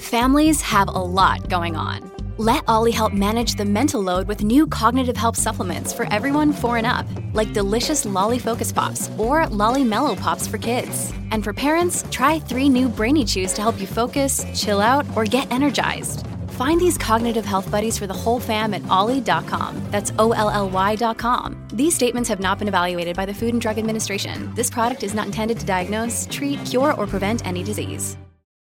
Families have a lot going on. Let Ollie help manage the mental load with new cognitive help supplements for everyone 4 and up, like delicious Lolly Focus Pops or Lolly Mellow Pops for kids. And for parents, try 3 new Brainy Chews to help you focus, chill out, or get energized. Find these cognitive health buddies for the whole fam at ollie.com. That's OLLY.com. These statements have not been evaluated by the Food and Drug Administration. This product is not intended to diagnose, treat, cure, or prevent any disease.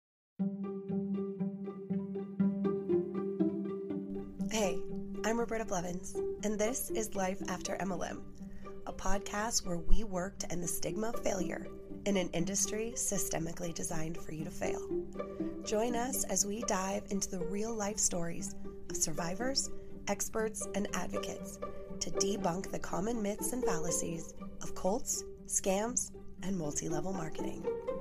Hey, I'm Roberta Blevins, and this is Life After MLM, a podcast where we work to end the stigma of failure in an industry systemically designed for you to fail. Join us as we dive into the real-life stories of survivors, experts, and advocates to debunk the common myths and fallacies of cults, scams, and multi-level marketing.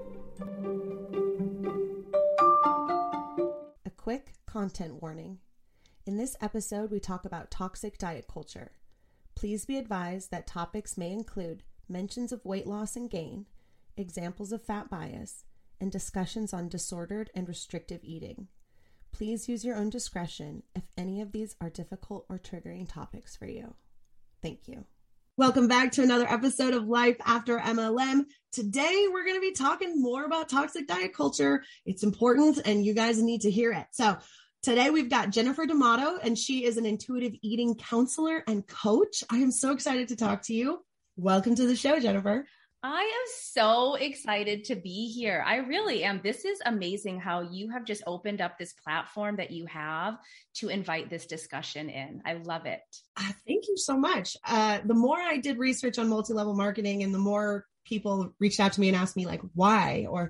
A quick content warning. In this episode, we talk about toxic diet culture. Please be advised that topics may include mentions of weight loss and gain, examples of fat bias, and discussions on disordered and restrictive eating. Please use your own discretion if any of these are difficult or triggering topics for you. Thank you. Welcome back to another episode of Life After MLM. Today, we're going to be talking more about toxic diet culture. It's important and you guys need to hear it. So today we've got Jennifer D'Amato, and she is an intuitive eating counselor and coach. I am so excited to talk to you. Welcome to the show, Jennifer. I am so excited to be here. I really am. This is amazing how you have just opened up this platform that you have to invite this discussion in. I love it. Thank you so much. The more I did research on multi-level marketing and the more people reached out to me and asked me like, why, or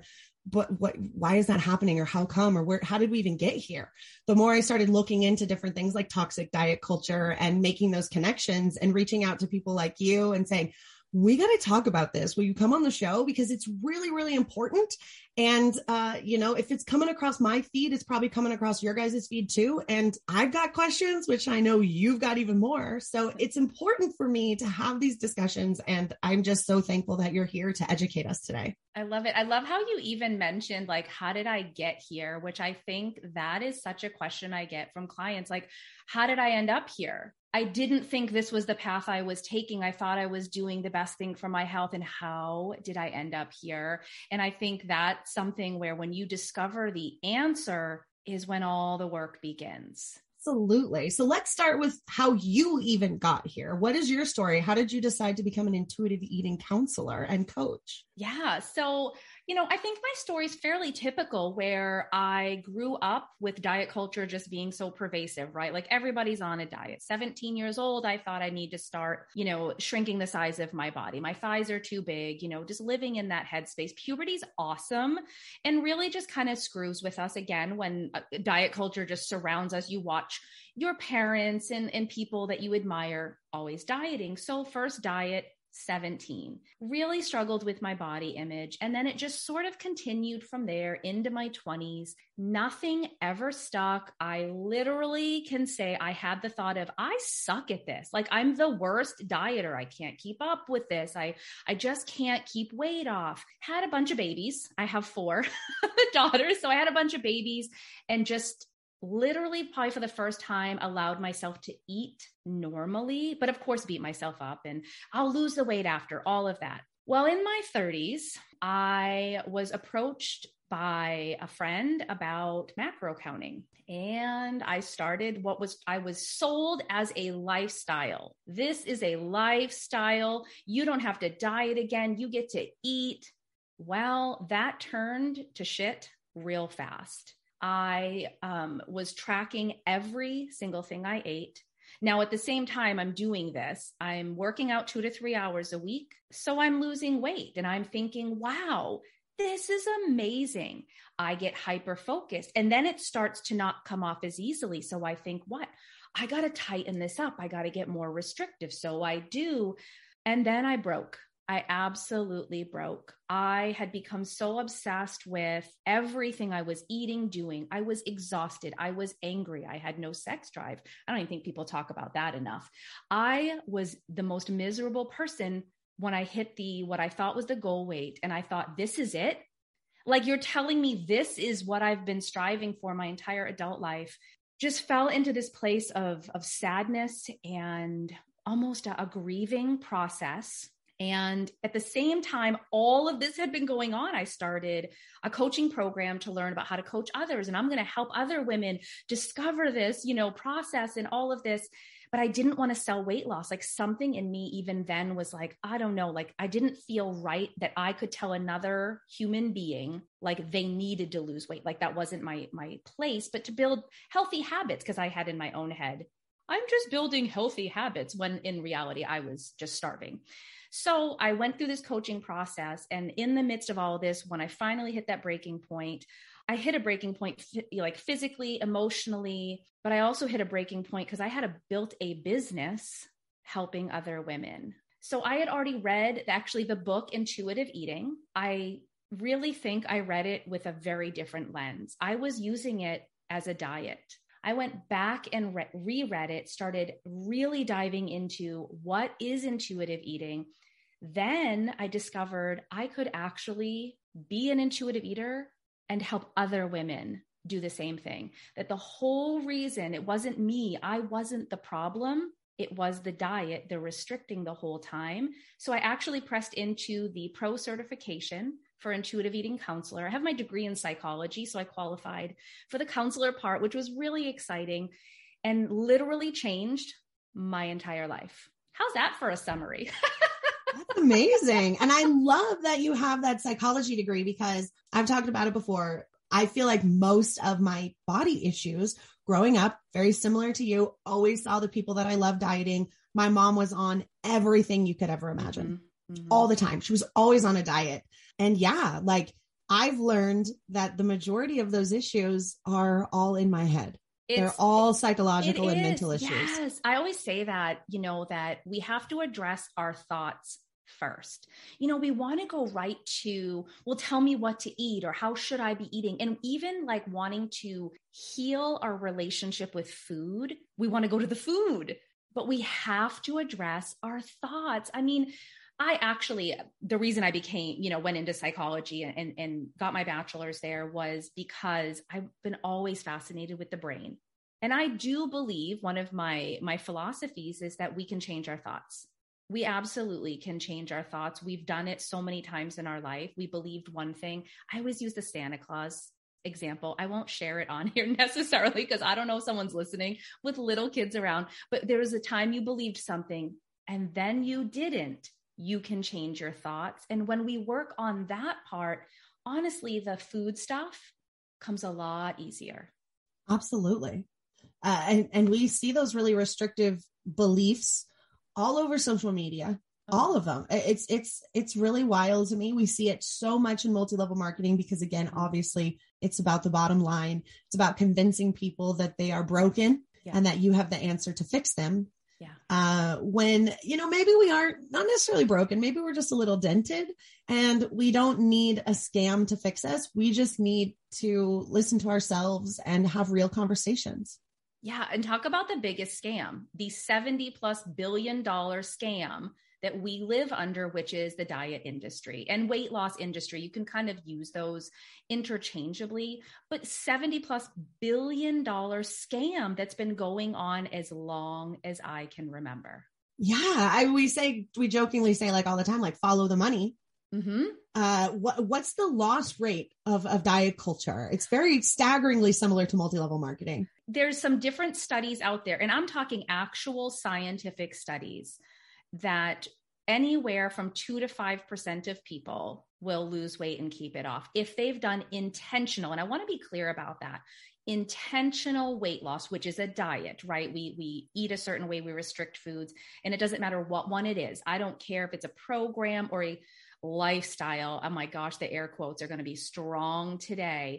why is that happening, or how come, or how did we even get here? The more I started looking into different things like toxic diet culture and making those connections and reaching out to people like you and saying, we got to talk about this. Will you come on the show? Because it's really, really important. And, if it's coming across my feed, it's probably coming across your guys' feed too. And I've got questions, which I know you've got even more. So it's important for me to have these discussions. And I'm just so thankful that you're here to educate us today. I love it. I love how you even mentioned, like, how did I get here? Which I think that is such a question I get from clients. Like, how did I end up here? I didn't think this was the path I was taking. I thought I was doing the best thing for my health. And how did I end up here? And I think that's something where when you discover the answer is when all the work begins. Absolutely. So let's start with how you even got here. What is your story? How did you decide to become an intuitive eating counselor and coach? Yeah. So, I think my story is fairly typical, where I grew up with diet culture just being so pervasive, right? Like everybody's on a diet. 17 years old, I thought I need to start, shrinking the size of my body. My thighs are too big, just living in that headspace. Puberty's awesome and really just kind of screws with us again when diet culture just surrounds us. You watch your parents and people that you admire always dieting. So first diet, 17, really struggled with my body image. And then it just sort of continued from there into my 20s. Nothing ever stuck. I literally can say I had the thought of, I suck at this. Like, I'm the worst dieter. I can't keep up with this. I just can't keep weight off. Had a bunch of babies. I have 4 daughters. So I had a bunch of babies and just literally probably for the first time allowed myself to eat normally, but of course beat myself up and I'll lose the weight after, all of that. Well, in my 30s, I was approached by a friend about macro counting. And I started I was sold as a lifestyle. This is a lifestyle. You don't have to diet again. You get to eat. Well, that turned to shit real fast. I was tracking every single thing I ate. Now, at the same time I'm doing this, I'm working out 2 to 3 hours a week. So I'm losing weight and I'm thinking, wow, this is amazing. I get hyper focused and then it starts to not come off as easily. So I think, I got to tighten this up. I got to get more restrictive. So I do. And then I broke. I absolutely broke. I had become so obsessed with everything I was eating, doing. I was exhausted. I was angry. I had no sex drive. I don't even think people talk about that enough. I was the most miserable person when I hit what I thought was the goal weight. And I thought, this is it. Like, you're telling me this is what I've been striving for my entire adult life. Just fell into this place of sadness and almost a grieving process. And at the same time, all of this had been going on. I started a coaching program to learn about how to coach others. And I'm going to help other women discover this, process and all of this. But I didn't want to sell weight loss. Like, something in me even then was like, I don't know, like I didn't feel right that I could tell another human being like they needed to lose weight. Like, that wasn't my place, but to build healthy habits, because I had in my own head, I'm just building healthy habits, when in reality, I was just starving. So I went through this coaching process, and in the midst of all of this, when I finally hit that breaking point, I hit a breaking point, like physically, emotionally, but I also hit a breaking point because I had built a business helping other women. So I had already read actually the book Intuitive Eating. I really think I read it with a very different lens. I was using it as a diet. I went back and reread it, started really diving into what is intuitive eating. Then I discovered I could actually be an intuitive eater and help other women do the same thing. That the whole reason, it wasn't me, I wasn't the problem, it was the diet, the restricting the whole time. So I actually pressed into the pro certification for intuitive eating counselor. I have my degree in psychology, so I qualified for the counselor part, which was really exciting and literally changed my entire life. How's that for a summary? That's amazing. And I love that you have that psychology degree, because I've talked about it before. I feel like most of my body issues growing up, very similar to you, always saw the people that I love dieting. My mom was on everything you could ever imagine. All the time. She was always on a diet. And yeah, like I've learned that the majority of those issues are all in my head. They're all psychological and mental issues. Yes. I always say that, that we have to address our thoughts first. We want to go right to, well, tell me what to eat or how should I be eating? And even like wanting to heal our relationship with food, we want to go to the food, but we have to address our thoughts. I mean, the reason I went into psychology and got my bachelor's there was because I've been always fascinated with the brain. And I do believe one of my philosophies is that we can change our thoughts. We absolutely can change our thoughts. We've done it so many times in our life. We believed one thing. I always use the Santa Claus example. I won't share it on here necessarily because I don't know if someone's listening with little kids around, but there was a time you believed something and then you didn't. You can change your thoughts. And when we work on that part, honestly, the food stuff comes a lot easier. Absolutely. And we see those really restrictive beliefs all over social media, all of them. It's really wild to me. We see it so much in multi-level marketing because, again, obviously it's about the bottom line. It's about convincing people that they are broken and that you have the answer to fix them. Yeah. When, maybe we aren't not necessarily broken. Maybe we're just a little dented and we don't need a scam to fix us. We just need to listen to ourselves and have real conversations. Yeah. And talk about the biggest scam, the $70+ billion scam that we live under, which is the diet industry and weight loss industry. You can kind of use those interchangeably, but $70+ billion scam that's been going on as long as I can remember. Yeah. We jokingly say like all the time, like follow the money. Mm-hmm. What's the loss rate of diet culture? It's very staggeringly similar to multi-level marketing. There's some different studies out there, and I'm talking actual scientific studies, that anywhere from 2 to 5% of people will lose weight and keep it off if they've done intentional. And I want to be clear about that. Intentional weight loss, which is a diet, right? We eat a certain way, we restrict foods, and it doesn't matter what one it is. I don't care if it's a program or a lifestyle. Oh my gosh, the air quotes are going to be strong today.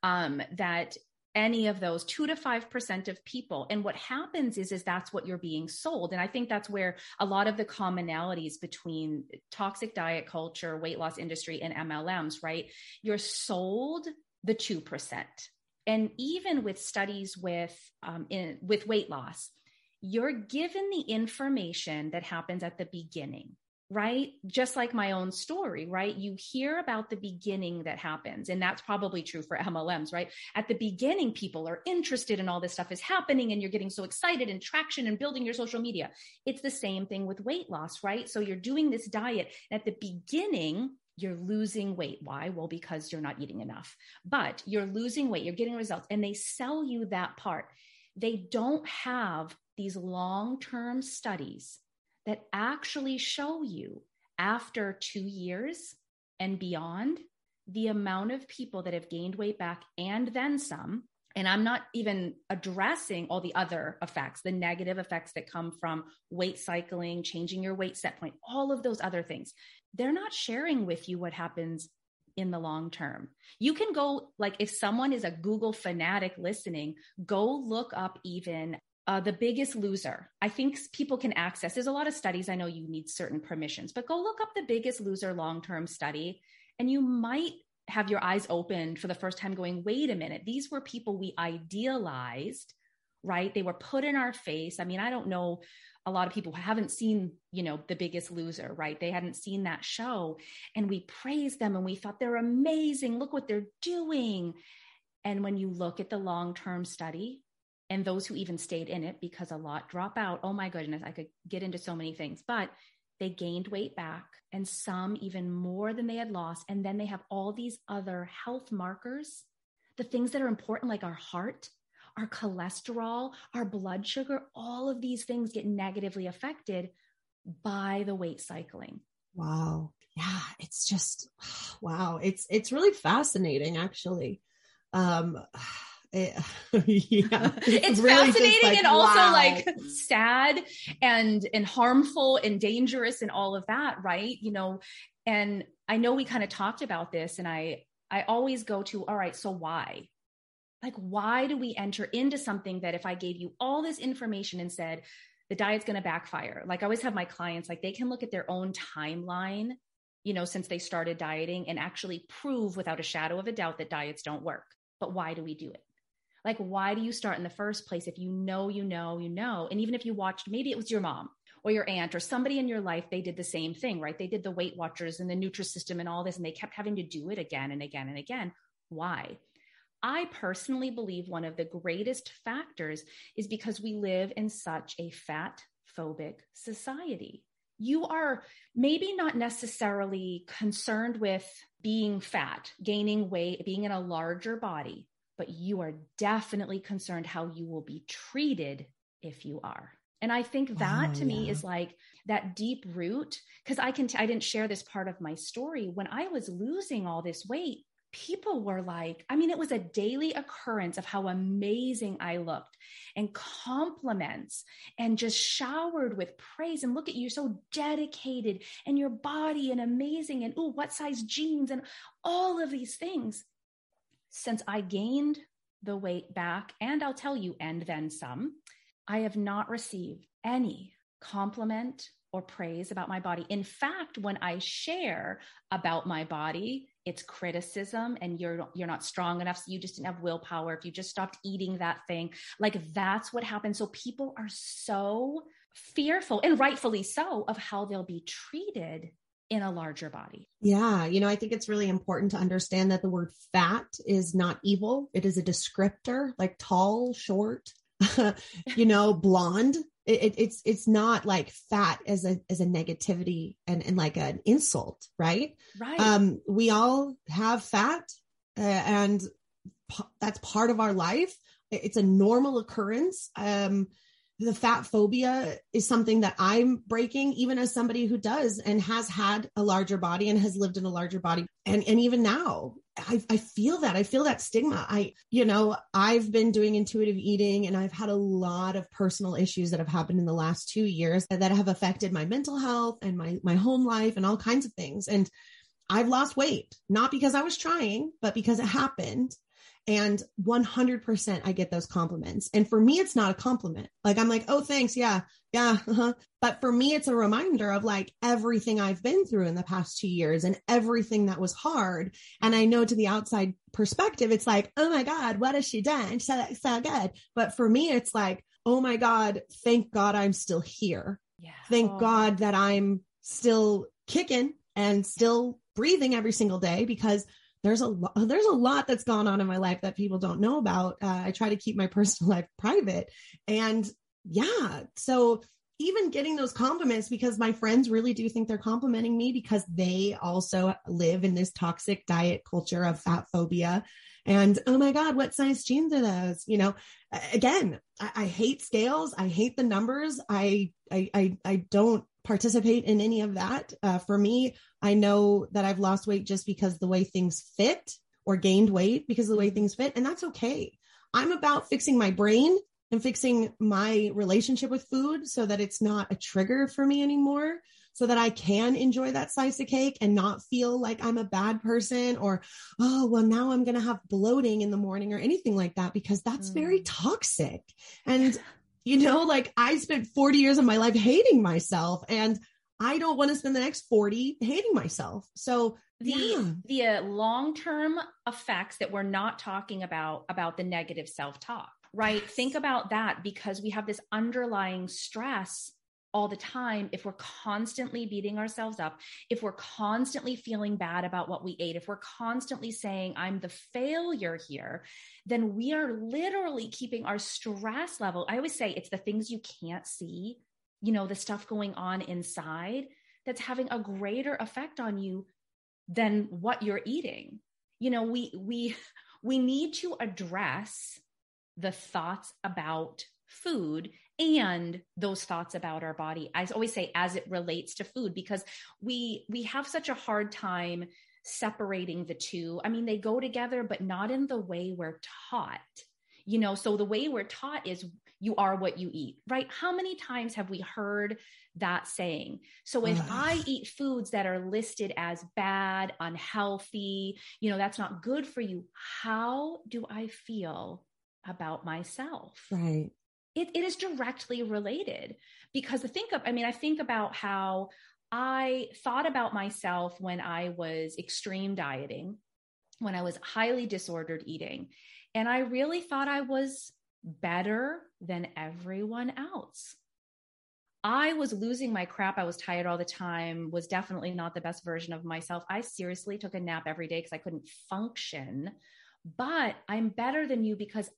That any of those 2 to 5% of people. And what happens is that's what you're being sold. And I think that's where a lot of the commonalities between toxic diet culture, weight loss industry, and MLMs, right? You're sold the 2%. And even with studies with weight loss, you're given the information that happens at the beginning. right? Just like my own story, right? You hear about the beginning that happens, and that's probably true for MLMs, right? At the beginning, people are interested in all this stuff is happening, and you're getting so excited and traction and building your social media. It's the same thing with weight loss, right? So you're doing this diet, and at the beginning, you're losing weight. Why? Well, because you're not eating enough, but you're losing weight, you're getting results, and they sell you that part. They don't have these long-term studies that actually show you after 2 years and beyond, the amount of people that have gained weight back and then some. And I'm not even addressing all the other effects, the negative effects that come from weight cycling, changing your weight set point, all of those other things. They're not sharing with you what happens in the long term. You can go, like, if someone is a Google fanatic listening, go look up even The Biggest Loser. I think people can access, there's a lot of studies. I know you need certain permissions, but go look up The Biggest Loser long-term study, and you might have your eyes opened for the first time going, wait a minute, these were people we idealized, right? They were put in our face. I mean, I don't know a lot of people who haven't seen, The Biggest Loser, right? They hadn't seen that show, and we praised them and we thought they're amazing. Look what they're doing. And when you look at the long-term study, and those who even stayed in it, because a lot drop out. Oh my goodness, I could get into so many things, but they gained weight back, and some even more than they had lost. And then they have all these other health markers, the things that are important, like our heart, our cholesterol, our blood sugar, all of these things get negatively affected by the weight cycling. Wow. Yeah. It's just, wow. It's really fascinating, actually. It's really fascinating like, and also wow. like sad and harmful and dangerous and all of that, right? And I know we kind of talked about this, and I always go to, all right, so why? Like, why do we enter into something that if I gave you all this information and said the diet's going to backfire? Like, I always have my clients, like, they can look at their own timeline, since they started dieting, and actually prove without a shadow of a doubt that diets don't work. But why do we do it? Like, why do you start in the first place if you know? And even if you watched, maybe it was your mom or your aunt or somebody in your life, they did the same thing, right? They did the Weight Watchers and the Nutrisystem and all this, and they kept having to do it again and again and again. Why? I personally believe one of the greatest factors is because we live in such a fat-phobic society. You are maybe not necessarily concerned with being fat, gaining weight, being in a larger body, but you are definitely concerned how you will be treated if you are. And I think that to me is like that deep root, because I didn't share this part of my story. When I was losing all this weight, people were like, it was a daily occurrence of how amazing I looked, and compliments, and just showered with praise. And look at you, so dedicated, and your body and amazing. And ooh, what size jeans, and all of these things. Since I gained the weight back, and I'll tell you, and then some, I have not received any compliment or praise about my body. In fact, when I share about my body, it's criticism, and you're not strong enough. So you just didn't have willpower. If you just stopped eating that thing, like, that's what happens. So people are so fearful, and rightfully so, of how they'll be treated in a larger body. Yeah. I think it's really important to understand that the word fat is not evil. It is a descriptor, like tall, short, blonde. It's not like fat as a negativity and like an insult, right? Right. We all have fat, and that's part of our life. It's a normal occurrence. The fat phobia is something that I'm breaking, even as somebody who does and has had a larger body and has lived in a larger body. And even now, I feel that stigma. I've been doing intuitive eating, and I've had a lot of personal issues that have happened in the last 2 years that have affected my mental health and my home life and all kinds of things. And I've lost weight, not because I was trying, but because it happened. And 100% I get those compliments. And for me, it's not a compliment. Like, I'm like, oh, thanks. Yeah. Uh-huh. But for me, it's a reminder of like everything I've been through in the past 2 years and everything that was hard. And I know to the outside perspective, it's like, oh my God, what has she done? So good. But for me, it's like, oh my God, thank God I'm still here. Yeah. Thank God that I'm still kicking and still breathing every single day, because there's a lot that's gone on in my life that people don't know about. I try to keep my personal life private. And yeah, so even getting those compliments, because my friends really do think they're complimenting me because they also live in this toxic diet culture of fat phobia. And oh my God, what size jeans are those? You know, again, I hate scales. I hate the numbers. I don't participate in any of that. For me, I know that I've lost weight just because the way things fit, or gained weight because of the way things fit. And that's okay. I'm about fixing my brain and fixing my relationship with food so that it's not a trigger for me anymore, so that I can enjoy that slice of cake and not feel like I'm a bad person, or, oh, well, now I'm going to have bloating in the morning or anything like that, because that's very toxic. And, you know, like I spent 40 years of my life hating myself, and I don't want to spend the next 40 hating myself. So the long-term effects that we're not talking about the negative self-talk, right? Yes. Think about that, because we have this underlying stress all the time. If we're constantly beating ourselves up, if we're constantly feeling bad about what we ate, if we're constantly saying, I'm the failure here, then we are literally keeping our stress level. I always say it's the things you can't see, you know, the stuff going on inside that's having a greater effect on you than what you're eating. You know, we need to address the thoughts about food and those thoughts about our body. I always say, as it relates to food, because we have such a hard time separating the two. I mean, they go together, but not in the way we're taught. You know, so the way we're taught is you are what you eat, right? How many times have we heard that saying? So if I eat foods that are listed as bad, unhealthy, you know, that's not good for you, how do I feel about myself? Right. It is directly related, because I think about how I thought about myself when I was extreme dieting, when I was highly disordered eating. And I really thought I was better than everyone else. I was losing my crap. I was tired all the time, was definitely not the best version of myself. I seriously took a nap every day because I couldn't function. But I'm better than you because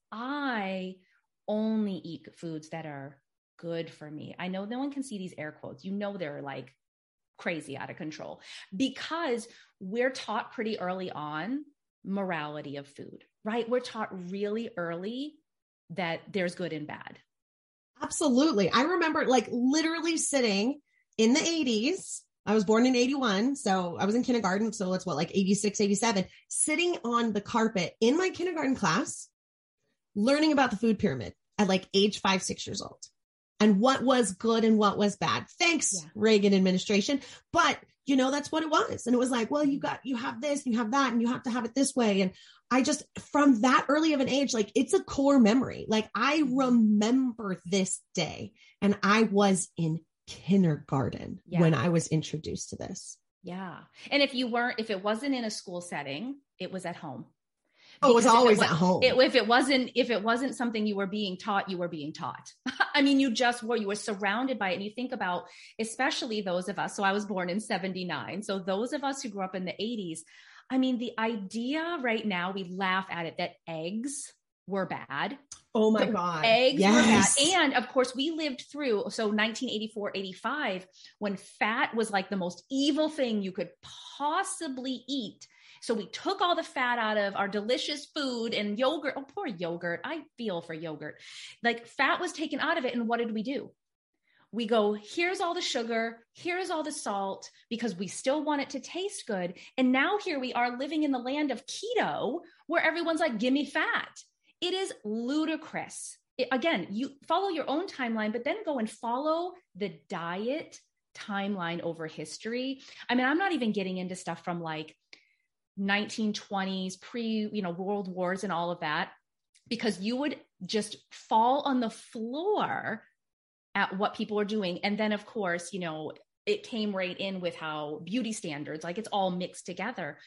I only eat foods that are good for me. I know no one can see these air quotes. You know, they're like crazy out of control, because we're taught pretty early on morality of food, right? We're taught really early that there's good and bad. Absolutely. I remember like literally sitting in the 80s. I was born in 81. So I was in kindergarten. So it's like 86, 87, sitting on the carpet in my kindergarten class, learning about the food pyramid at like age 5, 6 years old, and what was good and what was bad. Thanks, Reagan administration. But you know, that's what it was. And it was like, well, you have this, you have that, and you have to have it this way. And I just, from that early of an age, like it's a core memory. Like I remember this day, and I was in kindergarten when I was introduced to this. Yeah. And if it wasn't in a school setting, it was at home. Oh, it was always at home. If it wasn't something you were being taught, you were being taught. I mean, you were surrounded by it. And you think about, especially those of us, so I was born in 79. So those of us who grew up in the 80s, I mean, the idea right now, we laugh at it, that eggs were bad. Oh my God. Eggs were bad. And of course we lived through, so 1984, 85, when fat was like the most evil thing you could possibly eat. So we took all the fat out of our delicious food and yogurt. Oh, poor yogurt. I feel for yogurt. Like fat was taken out of it. And what did we do? We go, here's all the sugar, here's all the salt, because we still want it to taste good. And now here we are living in the land of keto, where everyone's like, give me fat. It is ludicrous. Again, you follow your own timeline, but then go and follow the diet timeline over history. I mean, I'm not even getting into stuff from like 1920s, world wars and all of that, because you would just fall on the floor at what people are doing. And then of course, it came right in with how beauty standards, like it's all mixed together.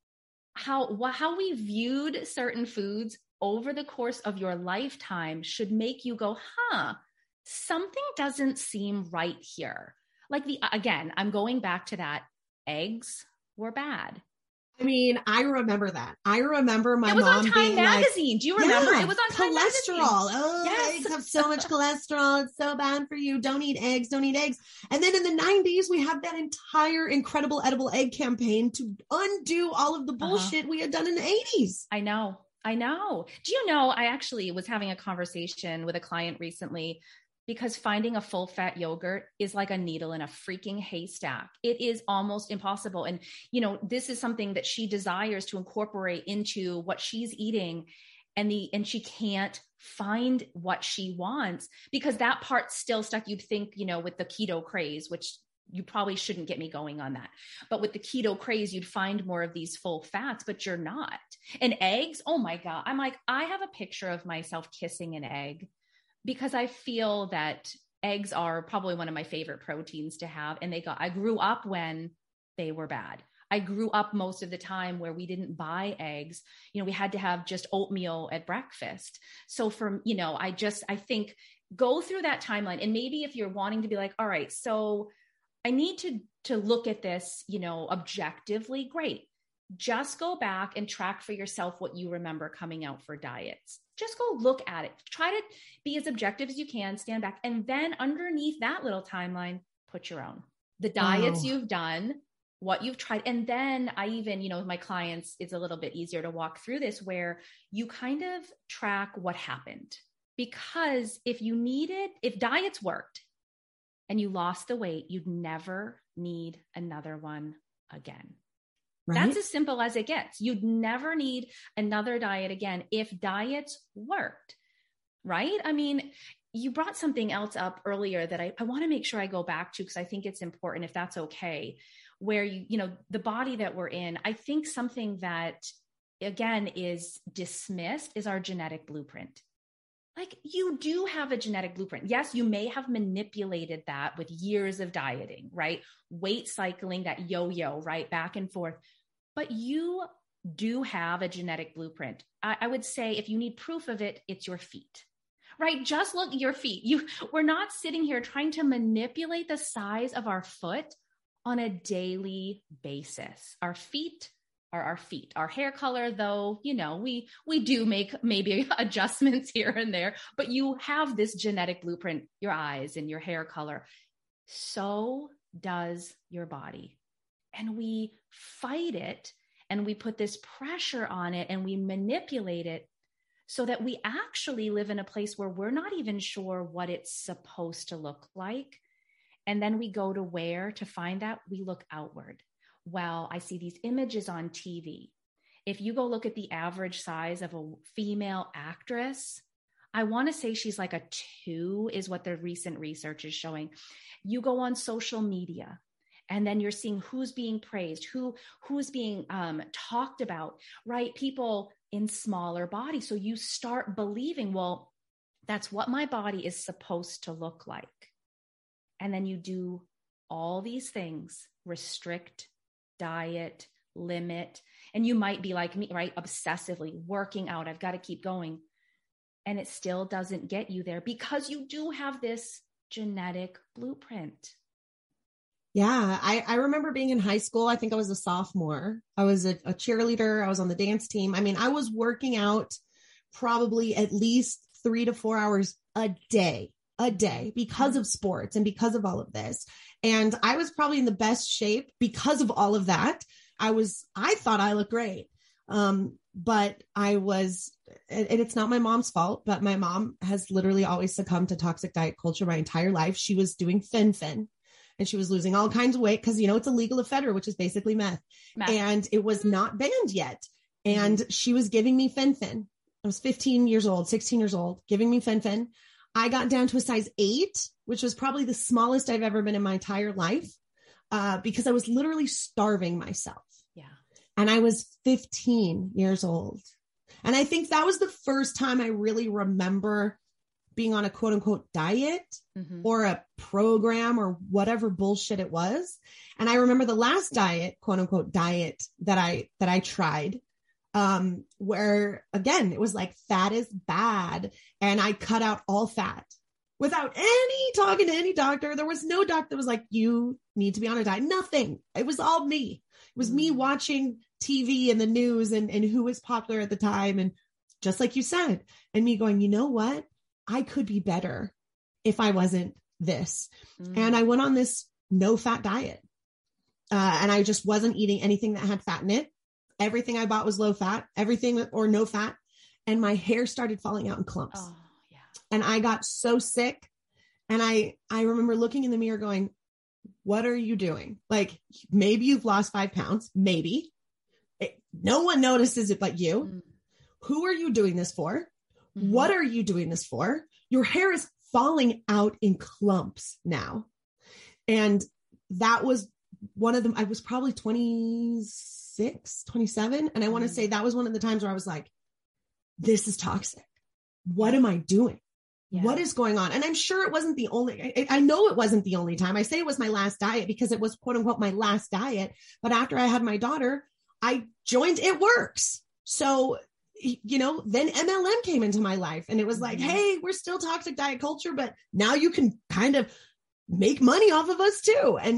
How we viewed certain foods over the course of your lifetime should make you go, something doesn't seem right here. Like again, I'm going back to that. Eggs were bad. I mean, I remember that. I remember my mom being on Time magazine. Do you remember? Yeah, it was on Time magazine. Cholesterol. Oh, yes. Eggs have so much cholesterol. It's so bad for you. Don't eat eggs. Don't eat eggs. And then in the 90s, we had that entire incredible edible egg campaign to undo all of the bullshit we had done in the 80s. I know. Do you know, I actually was having a conversation with a client recently, because finding a full fat yogurt is like a needle in a freaking haystack. It is almost impossible. And, you know, this is something that she desires to incorporate into what she's eating, and she can't find what she wants because that part's still stuck. You'd think, you know, with the keto craze, which you probably shouldn't get me going on that, but with the keto craze, you'd find more of these full fats, but you're not. And eggs, oh my God. I'm like, I have a picture of myself kissing an egg, because I feel that eggs are probably one of my favorite proteins to have. And I grew up when they were bad. I grew up most of the time where we didn't buy eggs. You know, we had to have just oatmeal at breakfast. So I think go through that timeline. And maybe if you're wanting to be like, all right, so I need to look at this, you know, objectively, great. Just go back and track for yourself what you remember coming out for diets. Just go look at it. Try to be as objective as you can, stand back. And then underneath that little timeline, put your own. The diets you've done, what you've tried. And then I even, you know, with my clients, it's a little bit easier to walk through this where you kind of track what happened. Because if diets worked and you lost the weight, you'd never need another one again. Right? That's as simple as it gets. You'd never need another diet again if diets worked, right? I mean, you brought something else up earlier that I want to make sure I go back to because I think it's important, if that's okay, where you know, the body that we're in. I think something that, again, is dismissed is our genetic blueprint. Like, you do have a genetic blueprint. Yes, you may have manipulated that with years of dieting, right? Weight cycling, that yo-yo, right? Back and forth. But you do have a genetic blueprint. I would say if you need proof of it, it's your feet, right? Just look at your feet. We're not sitting here trying to manipulate the size of our foot on a daily basis. Our feet are our feet. Our hair color, though, you know, we do make maybe adjustments here and there, but you have this genetic blueprint, your eyes and your hair color. So does your body. And we fight it and we put this pressure on it and we manipulate it so that we actually live in a place where we're not even sure what it's supposed to look like. And then we go to where to find that? We look outward. Well, I see these images on TV. If you go look at the average size of a female actress, I want to say she's like a 2 is what the recent research is showing. You go on social media and then you're seeing who's being praised, who's being talked about, right? People in smaller bodies. So you start believing, well, that's what my body is supposed to look like. And then you do all these things, restrict, diet, limit, and you might be like me, right? Obsessively working out. I've got to keep going. And it still doesn't get you there because you do have this genetic blueprint. Yeah. I remember being in high school. I think I was a sophomore. I was a cheerleader. I was on the dance team. I mean, I was working out probably at least 3 to 4 hours a day because of sports and because of all of this. And I was probably in the best shape because of all of that. I thought I looked great. But I was, and it's not my mom's fault, but my mom has literally always succumbed to toxic diet culture my entire life. She was doing fen-phen and she was losing all kinds of weight because, you know, it's illegal ephedra, which is basically meth. And it was not banned yet. And she was giving me fen-phen. I was 16 years old, giving me fen-phen. I got down to a size 8, which was probably the smallest I've ever been in my entire life, because I was literally starving myself. Yeah. And I was 15 years old. And I think that was the first time I really remember being on a quote unquote diet or a program or whatever bullshit it was. And I remember the last diet, quote unquote diet that I tried, where again, it was like fat is bad. And I cut out all fat, without any talking to any doctor. There was no doctor that was like, you need to be on a diet. Nothing. It was all me. It was me watching TV and the news and who was popular at the time. And just like you said, and me going, you know what? I could be better if I wasn't this. And I went on this no fat diet. And I just wasn't eating anything that had fat in it. Everything I bought was low fat, everything or no fat. And my hair started falling out in clumps. Oh, yeah. And I got so sick. And I remember looking in the mirror going, what are you doing? Like, maybe you've lost 5 pounds. Maybe. No one notices it but you. Who are you doing this for? What are you doing this for? Your hair is falling out in clumps now. And that was one of them. I was probably 26, 27. And I want to say that was one of the times where I was like, this is toxic. What am I doing? Yeah. What is going on? And I'm sure it wasn't the only, I know it wasn't the only time. I say it was my last diet because it was quote unquote my last diet. But after I had my daughter, I joined It Works. So, you know, then MLM came into my life and it was like, hey, we're still toxic diet culture, but now you can kind of make money off of us too. And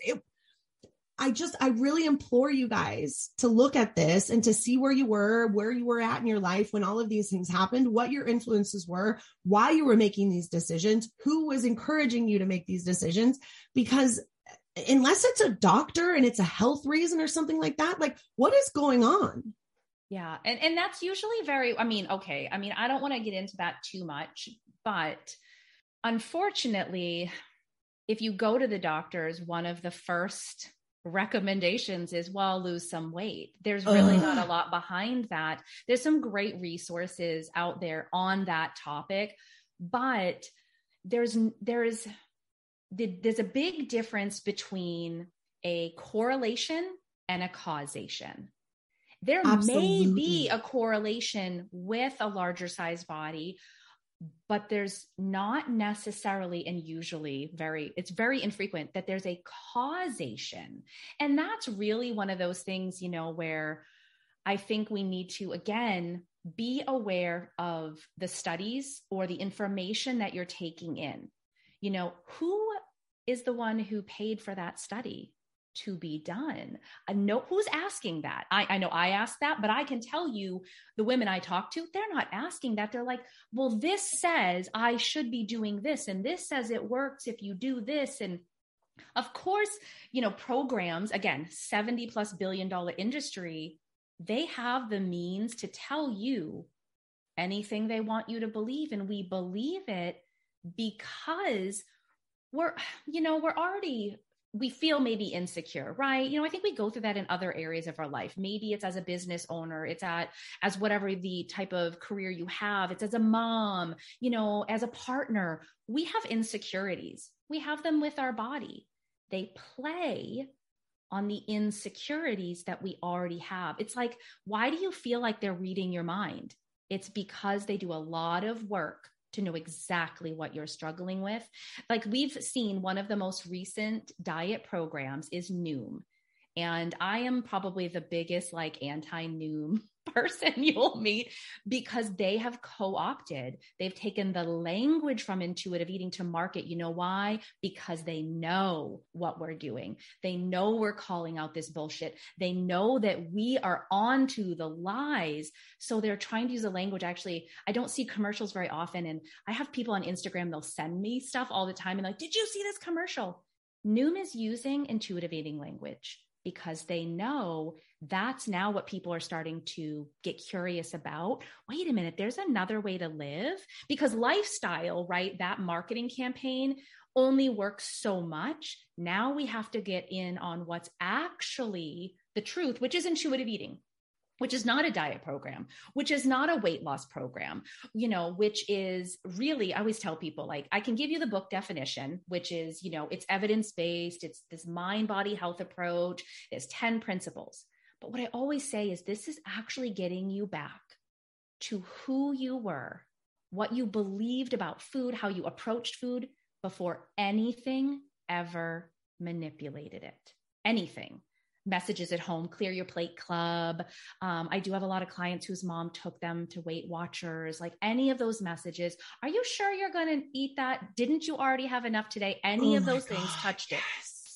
I really implore you guys to look at this and to see where you were at in your life when all of these things happened, what your influences were, why you were making these decisions, who was encouraging you to make these decisions, because unless it's a doctor and it's a health reason or something like that, like what is going on? Yeah. And that's usually okay. I don't want to get into that too much, but unfortunately, if you go to the doctors, one of the first recommendations is, well, lose some weight. There's really not a lot behind that. There's some great resources out there on that topic, but there's a big difference between a correlation and a causation. There may be a correlation with a larger size body, but there's not necessarily, and usually it's very infrequent that there's a causation. And that's really one of those things, you know, where I think we need to, again, be aware of the studies or the information that you're taking in. You know, who is the one who paid for that study to be done? I know who's asking that. I know I asked that, but I can tell you the women I talk to, they're not asking that. They're like, well, this says I should be doing this. And this says it works if you do this. And of course, you know, programs, again, $70+ billion industry, they have the means to tell you anything they want you to believe. And we believe it because we feel maybe insecure, right? You know, I think we go through that in other areas of our life. Maybe it's as a business owner, it's as whatever the type of career you have, it's as a mom, you know, as a partner. We have insecurities. We have them with our body. They play on the insecurities that we already have. It's like, why do you feel like they're reading your mind? It's because they do a lot of work to know exactly what you're struggling with. Like we've seen one of the most recent diet programs is Noom. And I am probably the biggest anti-Noom person you'll meet because they have they've taken the language from intuitive eating to market. You know why? Because they know what we're doing. They know we're calling out this bullshit. They know that we are onto the lies. So they're trying to use a language. Actually, I don't see commercials very often. And I have people on Instagram, they'll send me stuff all the time and like, did you see this commercial? Noom is using intuitive eating language because they know that's now what people are starting to get curious about. Wait a minute, there's another way to live, because lifestyle, right? That marketing campaign only works so much. Now we have to get in on what's actually the truth, which is intuitive eating, which is not a diet program, which is not a weight loss program, you know, which is really, I always tell people, I can give you the book definition, which is, you know, it's evidence-based. It's this mind-body health approach. There's 10 principles. But what I always say is this is actually getting you back to who you were, what you believed about food, how you approached food before anything ever manipulated it. Anything. messages at home, Clear Your Plate Club. I do have a lot of clients whose mom took them to Weight Watchers, like any of those messages. Are you sure you're going to eat that? Didn't you already have enough today? Any of those things touched it.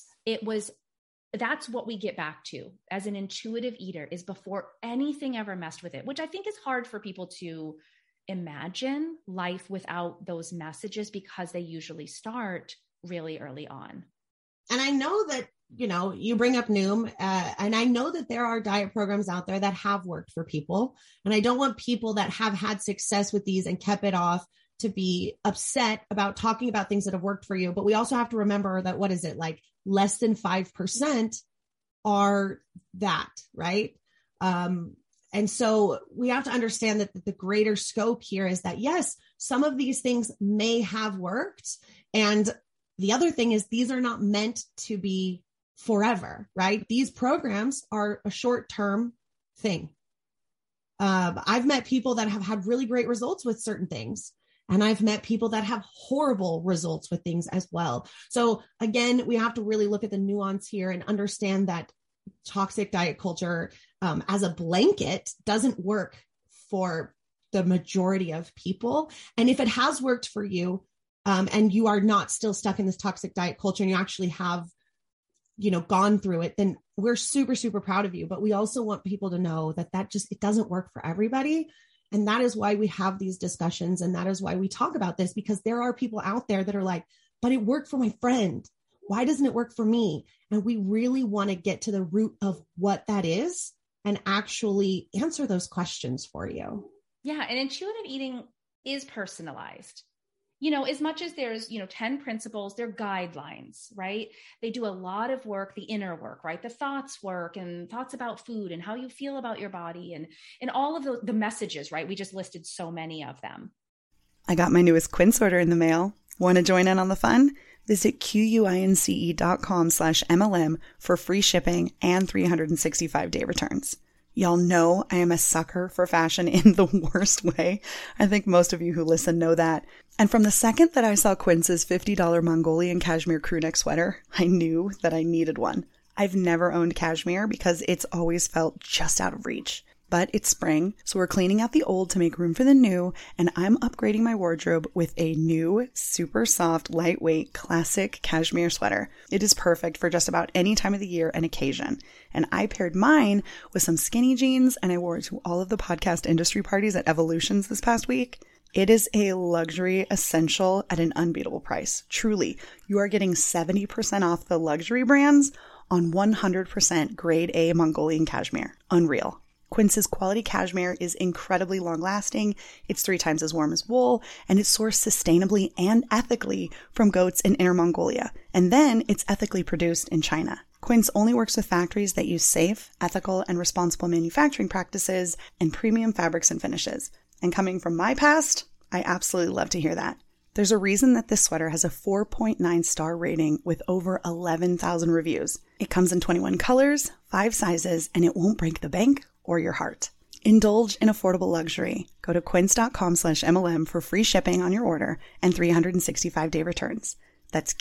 That's what we get back to as an intuitive eater, is before anything ever messed with it, which I think is hard for people to imagine life without those messages, because they usually start really early on. And I know that, you bring up Noom, and I know that there are diet programs out there that have worked for people. And I don't want people that have had success with these and kept it off to be upset about talking about things that have worked for you. But we also have to remember that, what is it, like less than 5% are that, right? And so we have to understand that the greater scope here is that, yes, some of these things may have worked. And the other thing is, these are not meant to be forever, right? These programs are a short-term thing. I've met people that have had really great results with certain things, and I've met people that have horrible results with things as well. So again, we have to really look at the nuance here and understand that toxic diet culture as a blanket doesn't work for the majority of people. And if it has worked for you, and you are not still stuck in this toxic diet culture, and you actually have, gone through it, then we're super, super proud of you. But we also want people to know that it doesn't work for everybody. And that is why we have these discussions. And that is why we talk about this, because there are people out there that are like, but it worked for my friend. Why doesn't it work for me? And we really want to get to the root of what that is and actually answer those questions for you. Yeah. And intuitive eating is personalized. As much as there's, 10 principles, they're guidelines, right? They do a lot of work, the inner work, right? The thoughts work, and thoughts about food and how you feel about your body, and all of the messages, right? We just listed so many of them. I got my newest Quince order in the mail. Want to join in on the fun? Visit QUINCE.com/MLM for free shipping and 365-day returns. Y'all know I am a sucker for fashion in the worst way. I think most of you who listen know that. And from the second that I saw Quince's $50 Mongolian cashmere crewneck sweater, I knew that I needed one. I've never owned cashmere because it's always felt just out of reach. But it's spring, so we're cleaning out the old to make room for the new, and I'm upgrading my wardrobe with a new, super soft, lightweight, classic cashmere sweater. It is perfect for just about any time of the year and occasion. And I paired mine with some skinny jeans, and I wore it to all of the podcast industry parties at Evolutions this past week. It is a luxury essential at an unbeatable price. Truly, you are getting 70% off the luxury brands on 100% grade A Mongolian cashmere. Unreal. Quince's quality cashmere is incredibly long-lasting, it's 3 times as warm as wool, and it's sourced sustainably and ethically from goats in Inner Mongolia. And then it's ethically produced in China. Quince only works with factories that use safe, ethical, and responsible manufacturing practices and premium fabrics and finishes. And coming from my past, I absolutely love to hear that. There's a reason that this sweater has a 4.9 star rating with over 11,000 reviews. It comes in 21 colors, 5 sizes, and it won't break the bank or your heart. Indulge in affordable luxury. Go to quince.com/MLM for free shipping on your order and 365-day returns. That's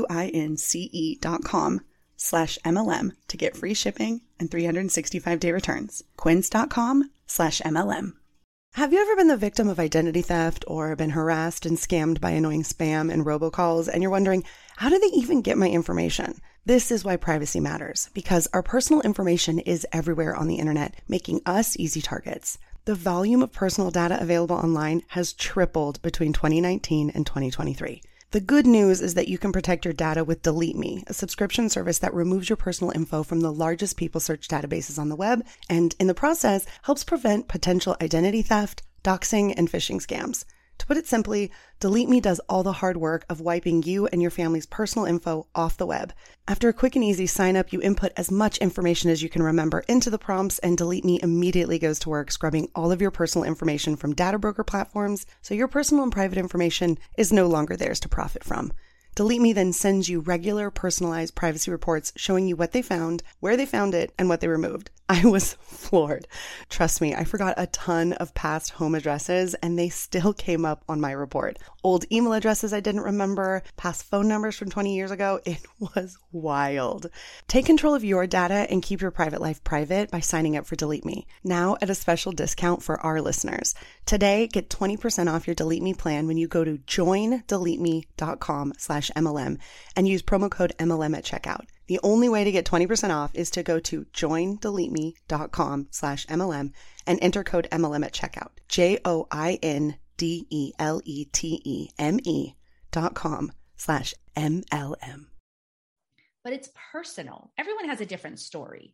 QUINCE.com/MLM to get free shipping and 365-day returns. Quince.com/MLM. Have you ever been the victim of identity theft or been harassed and scammed by annoying spam and robocalls, and you're wondering, how do they even get my information? This is why privacy matters, because our personal information is everywhere on the internet, making us easy targets. The volume of personal data available online has tripled between 2019 and 2023. The good news is that you can protect your data with Delete Me, a subscription service that removes your personal info from the largest people search databases on the web, and in the process helps prevent potential identity theft, doxing, and phishing scams. To put it simply, Delete Me does all the hard work of wiping you and your family's personal info off the web. After a quick and easy sign up, you input as much information as you can remember into the prompts, and Delete Me immediately goes to work scrubbing all of your personal information from data broker platforms, so your personal and private information is no longer theirs to profit from. Delete Me then sends you regular personalized privacy reports showing you what they found, where they found it, and what they removed. I was floored. Trust me, I forgot a ton of past home addresses and they still came up on my report. Old email addresses I didn't remember, past phone numbers from 20 years ago. It was wild. Take control of your data and keep your private life private by signing up for Delete Me. Now at a special discount for our listeners. Today, get 20% off your Delete Me plan when you go to joindeleteme.com/MLM and use promo code MLM at checkout. The only way to get 20% off is to go to joindeleteme.com/MLM and enter code MLM at checkout. joindeleteme.com/MLM. But it's personal. Everyone has a different story,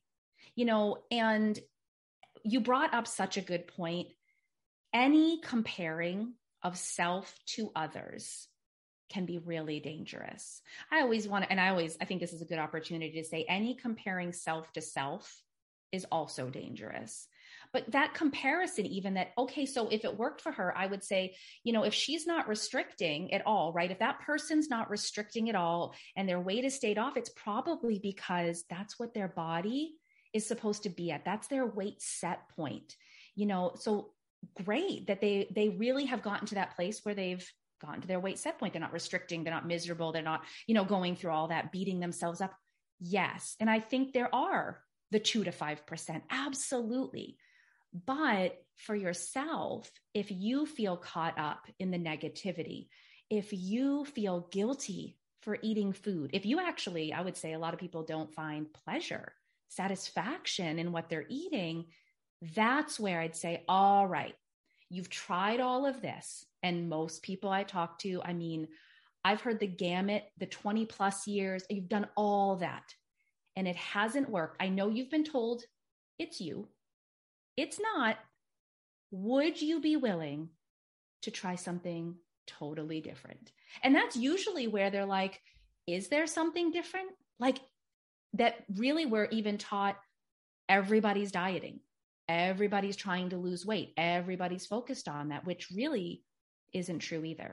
and you brought up such a good point. Any comparing of self to others can be really dangerous. I think this is a good opportunity to say any comparing self to self is also dangerous. But that comparison, even that, okay, so if it worked for her, I would say, if she's not restricting at all, right? If that person's not restricting at all and their weight has stayed off, it's probably because that's what their body is supposed to be at. That's their weight set point, so great that they really have gotten to that place where they've gotten to their weight set point. They're not restricting. They're not miserable. They're not, going through all that, beating themselves up. Yes. And I think there are the 2 to 5%. Absolutely. But for yourself, if you feel caught up in the negativity, if you feel guilty for eating food, if you actually, I would say a lot of people don't find pleasure, satisfaction in what they're eating, that's where I'd say, all right, you've tried all of this. And most people I talk to, I've heard the gamut, the 20 plus years, you've done all that and it hasn't worked. I know you've been told it's you. It's not. Would you be willing to try something totally different? And that's usually where they're like, is there something different? Like that really we're even taught everybody's dieting. Everybody's trying to lose weight. Everybody's focused on that, which really isn't true either.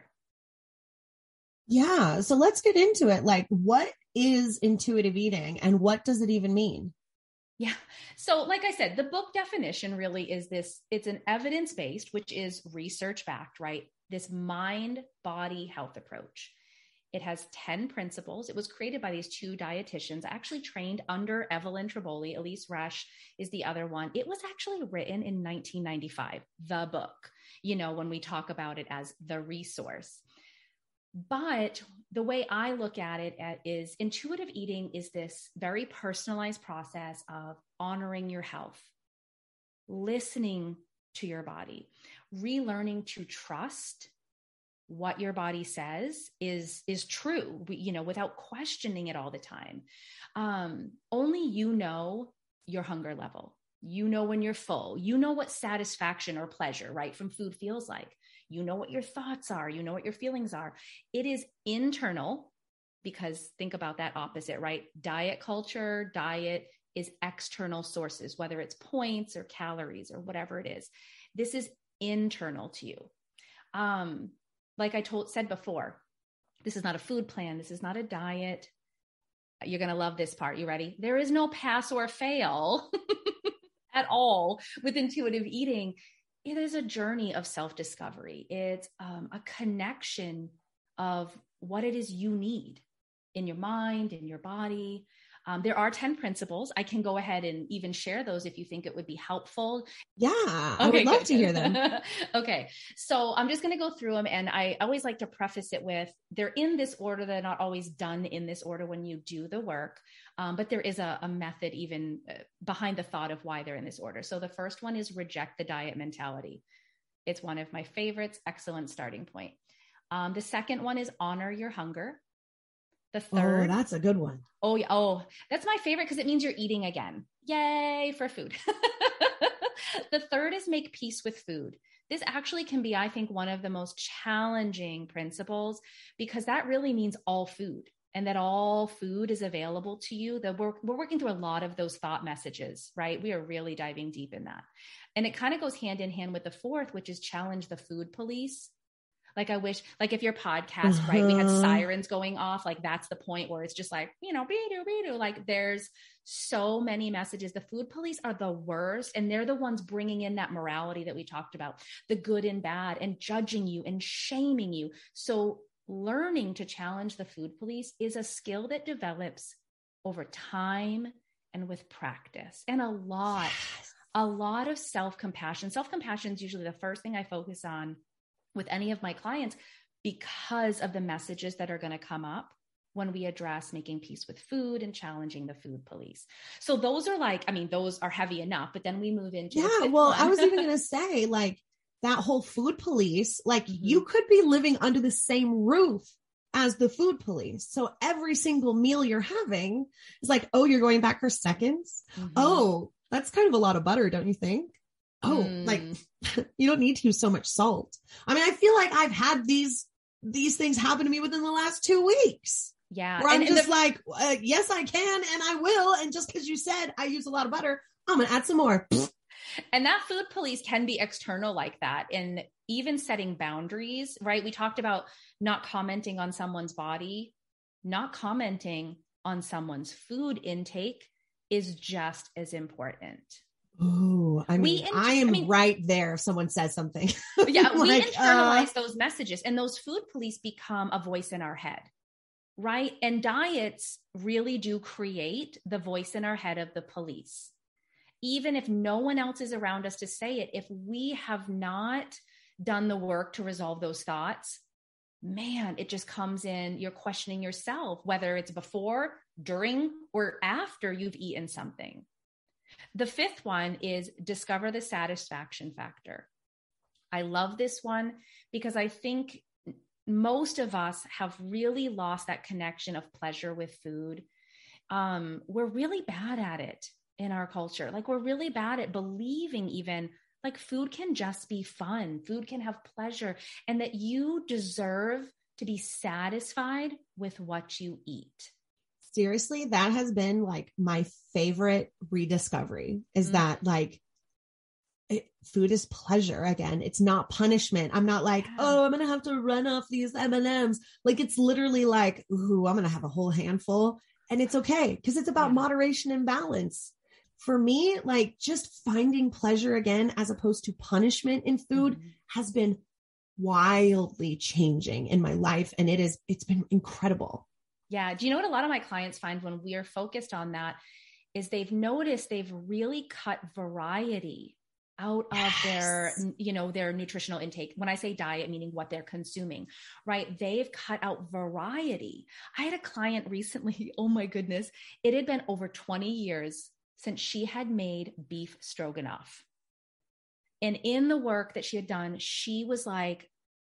Yeah. So let's get into it. Like, what is intuitive eating and what does it even mean? Yeah. So like I said, the book definition really is this, it's an evidence-based, which is research-backed, right? This mind-body health approach. It has 10 principles. It was created by these 2 dietitians, actually trained under Evelyn Tribole. Elise Resch is the other one. It was actually written in 1995, the book, when we talk about it as the resource. But the way I look at it is intuitive eating is this very personalized process of honoring your health, listening to your body, relearning to trust what your body says is true, without questioning it all the time. Only your hunger level. When you're full. What satisfaction or pleasure, right, from food feels like. What your thoughts are. What your feelings are. It is internal because think about that opposite, right? Diet culture, diet is external sources, whether it's points or calories or whatever it is. This is internal to you. Like I said before, this is not a food plan. This is not a diet. You're going to love this part. You ready? There is no pass or fail at all with intuitive eating. It is a journey of self-discovery. It's a connection of what it is you need in your mind, in your body. There are 10 principles. I can go ahead and even share those if you think it would be helpful. Yeah, I would love to hear them. Okay. So I'm just going to go through them. And I always like to preface it with, they're in this order. They're not always done in this order when you do the work. But there is a method even behind the thought of why they're in this order. So the first one is reject the diet mentality. It's one of my favorites. Excellent starting point. The second one is honor your hunger. The third. Oh, that's a good one. Oh, yeah. Oh, that's my favorite because it means you're eating again. Yay for food. The third is make peace with food. This actually can be, I think, one of the most challenging principles because that really means all food and that all food is available to you. That we're working through a lot of those thought messages, right? We are really diving deep in that. And it kind of goes hand in hand with the fourth, which is challenge the food police. Like I wish, like if your podcast, right, we had sirens going off, like that's the point where it's just like, be-do. Like there's so many messages. The food police are the worst. And they're the ones bringing in that morality that we talked about, the good and bad, and judging you and shaming you. So learning to challenge the food police is a skill that develops over time and with practice, and a lot of self-compassion. Self-compassion is usually the first thing I focus on with any of my clients because of the messages that are going to come up when we address making peace with food and challenging the food police. So those are like, I mean, those are heavy enough, but then we move into I was even going to say, like, that whole food police, like you could be living under the same roof as the food police. So every single meal you're having is like, oh, you're going back for seconds. Oh, that's kind of a lot of butter, don't you think? Oh, like you don't need to use so much salt. I mean, I feel like I've had these things happen to me within the last 2 weeks. Yeah. Where I'm just like, yes, I can. And I will. And just because you said I use a lot of butter, I'm going to add some more. And that food police can be external like that. And even setting boundaries, right? We talked about not commenting on someone's body, not commenting on someone's food intake is just as important. Oh, I mean, I am right there if someone says something. Yeah, we internalize those messages, and those food police become a voice in our head, right? And diets really do create the voice in our head of the police. Even if no one else is around us to say it, if we have not done the work to resolve those thoughts, man, it just comes in, you're questioning yourself, whether it's before, during, or after you've eaten something. The fifth one is discover the satisfaction factor. I love this one because I think most of us have really lost that connection of pleasure with food. We're really bad at it in our culture. Like we're really bad at believing even like food can just be fun. Food can have pleasure, and that you deserve to be satisfied with what you eat. Seriously, that has been like my favorite rediscovery is that like food is pleasure again. It's not punishment. I'm not like, oh, I'm going to have to run off these M&Ms. Like it's literally like, ooh, I'm going to have a whole handful, and it's okay because it's about moderation and balance. For me, like just finding pleasure again, as opposed to punishment in food has been wildly changing in my life. And it's been incredible. Yeah. Do you know what a lot of my clients find when we are focused on that is they've noticed they've really cut variety out of their nutritional intake. When I say diet, meaning what they're consuming, right? They've cut out variety. I had a client recently, oh my goodness, it had been over 20 years since she had made beef stroganoff. And in the work that she had done, she was like,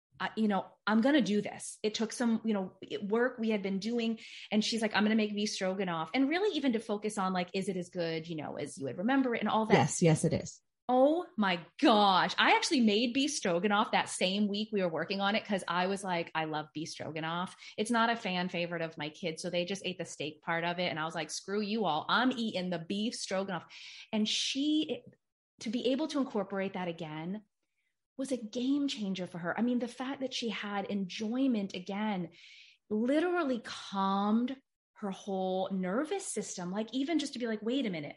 I'm going to do this. It took some, work we had been doing. And she's like, I'm going to make beef stroganoff. And really even to focus on like, is it as good, as you would remember it and all that? Yes, it is. Oh my gosh. I actually made beef stroganoff that same week we were working on it because I was like, I love beef stroganoff. It's not a fan favorite of my kids. So they just ate the steak part of it. And I was like, screw you all. I'm eating the beef stroganoff. And to be able to incorporate that again was a game changer for her. I mean, the fact that she had enjoyment again literally calmed her whole nervous system. Like even just to be like, wait a minute,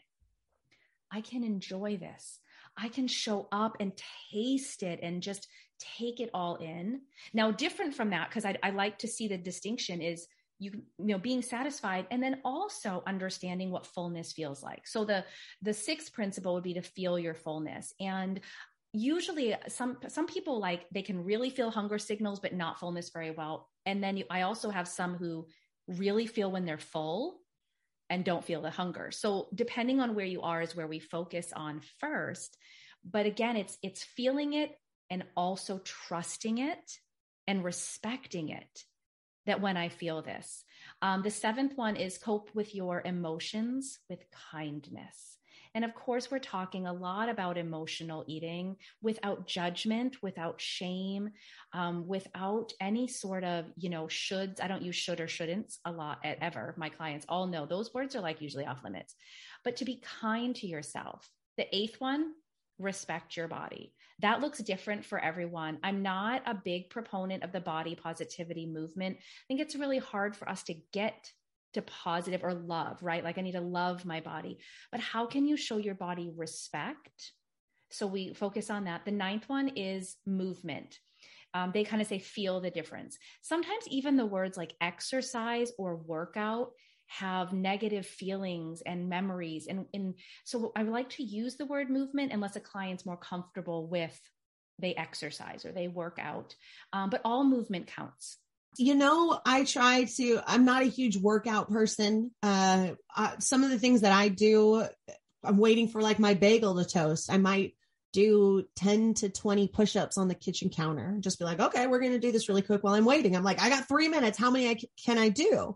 I can enjoy this. I can show up and taste it and just take it all in. Now, different from that, because I like to see the distinction is being satisfied and then also understanding what fullness feels like. So the sixth principle would be to feel your fullness. And usually some people like they can really feel hunger signals, but not fullness very well. And then I also have some who really feel when they're full and don't feel the hunger. So depending on where you are is where we focus on first. But again, it's feeling it and also trusting it and respecting it, that when I feel this. The seventh one is cope with your emotions with kindness. And of course, we're talking a lot about emotional eating without judgment, without shame, without any sort of, shoulds. I don't use should or shouldn'ts a lot ever. My clients all know those words are like usually off limits, but to be kind to yourself. The eighth one, respect your body. That looks different for everyone. I'm not a big proponent of the body positivity movement. I think it's really hard for us to get to positive or love, right? Like I need to love my body, but how can you show your body respect? So we focus on that. The ninth one is movement. They kind of say, feel the difference. Sometimes even the words like exercise or workout have negative feelings and memories. And so I like to use the word movement unless a client's more comfortable with they exercise or they work out. But all movement counts. You know, I'm not a huge workout person. Some of the things that I do, I'm waiting for like my bagel to toast. I might do 10 to 20 push-ups on the kitchen counter. Just be like, okay, we're going to do this really quick while I'm waiting. I'm like, I got 3 minutes. How many can I do?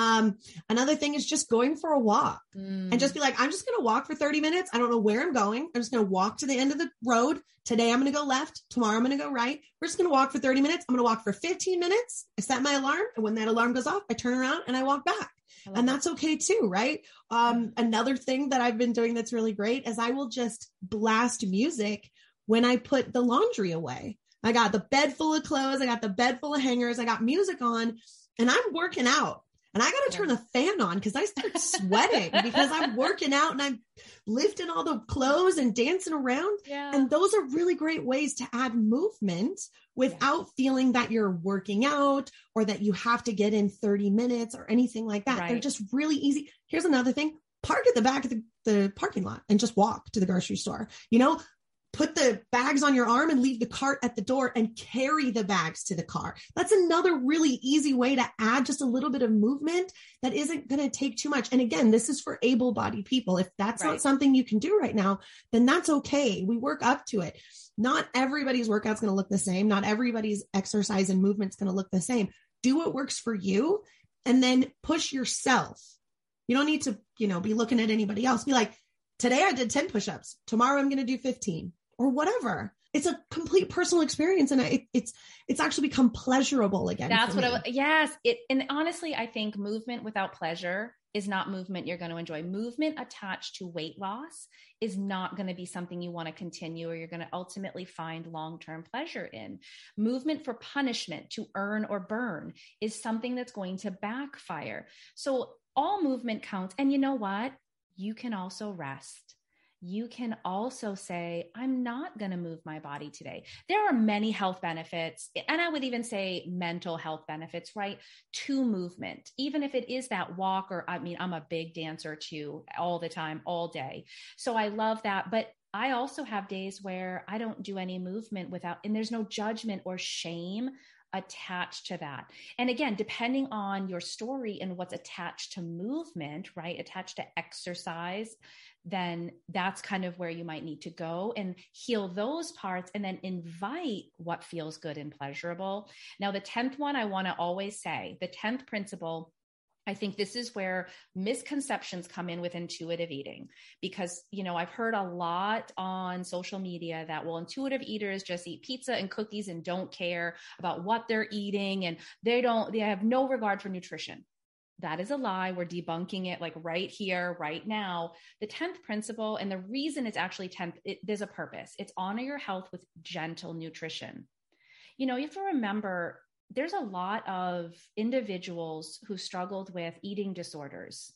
Another thing is just going for a walk and just be like, I'm just going to walk for 30 minutes. I don't know where I'm going. I'm just going to walk to the end of the road. Today, I'm going to go left. Tomorrow, I'm going to go right. We're just going to walk for 30 minutes. I'm going to walk for 15 minutes. I set my alarm. And when that alarm goes off, I turn around and I walk back. And that's okay too, right? Another thing that I've been doing that's really great is I will just blast music when I put the laundry away. I got the bed full of clothes. I got the bed full of hangers. I got music on and I'm working out. And I got to turn the fan on because I start sweating because I'm working out and I'm lifting all the clothes and dancing around. Yeah. And those are really great ways to add movement without feeling that you're working out or that you have to get in 30 minutes or anything like that. Right. They're just really easy. Here's another thing. Park at the back of the parking lot and just walk to the grocery store. You know, put the bags on your arm and leave the cart at the door and carry the bags to the car. That's another really easy way to add just a little bit of movement that isn't going to take too much. And again, this is for able-bodied people. If that's not something you can do right now, then that's okay. We work up to it. Not everybody's workout's going to look the same. Not everybody's exercise and movement's going to look the same. Do what works for you and then push yourself. You don't need to, be looking at anybody else. Be like, today I did 10 push-ups. Tomorrow I'm going to do 15. Or whatever. It's a complete personal experience. And it's actually become pleasurable again. That's what yes. And honestly, I think movement without pleasure is not movement you're going to enjoy. Movement attached to weight loss is not going to be something you want to continue or you're going to ultimately find long-term pleasure in. Movement for punishment, to earn or burn, is something that's going to backfire. So all movement counts. And you know what? You can also rest. You can also say, I'm not going to move my body today. There are many health benefits, and I would even say mental health benefits, right, to movement, even if it is that walk, or I'm a big dancer too, all the time, all day. So I love that. But I also have days where I don't do any movement and there's no judgment or shame attached to that. And again, depending on your story and what's attached to movement, right, attached to exercise, then that's kind of where you might need to go and heal those parts and then invite what feels good and pleasurable. Now, the 10th one, I want to always say, the 10th principle, I think this is where misconceptions come in with intuitive eating, because, I've heard a lot on social media that, well, intuitive eaters just eat pizza and cookies and don't care about what they're eating. And they have no regard for nutrition. That is a lie. We're debunking it like right here, right now. The 10th principle, and the reason it's actually 10th, there's a purpose. It's honor your health with gentle nutrition. You have to remember, there's a lot of individuals who struggled with eating disorders,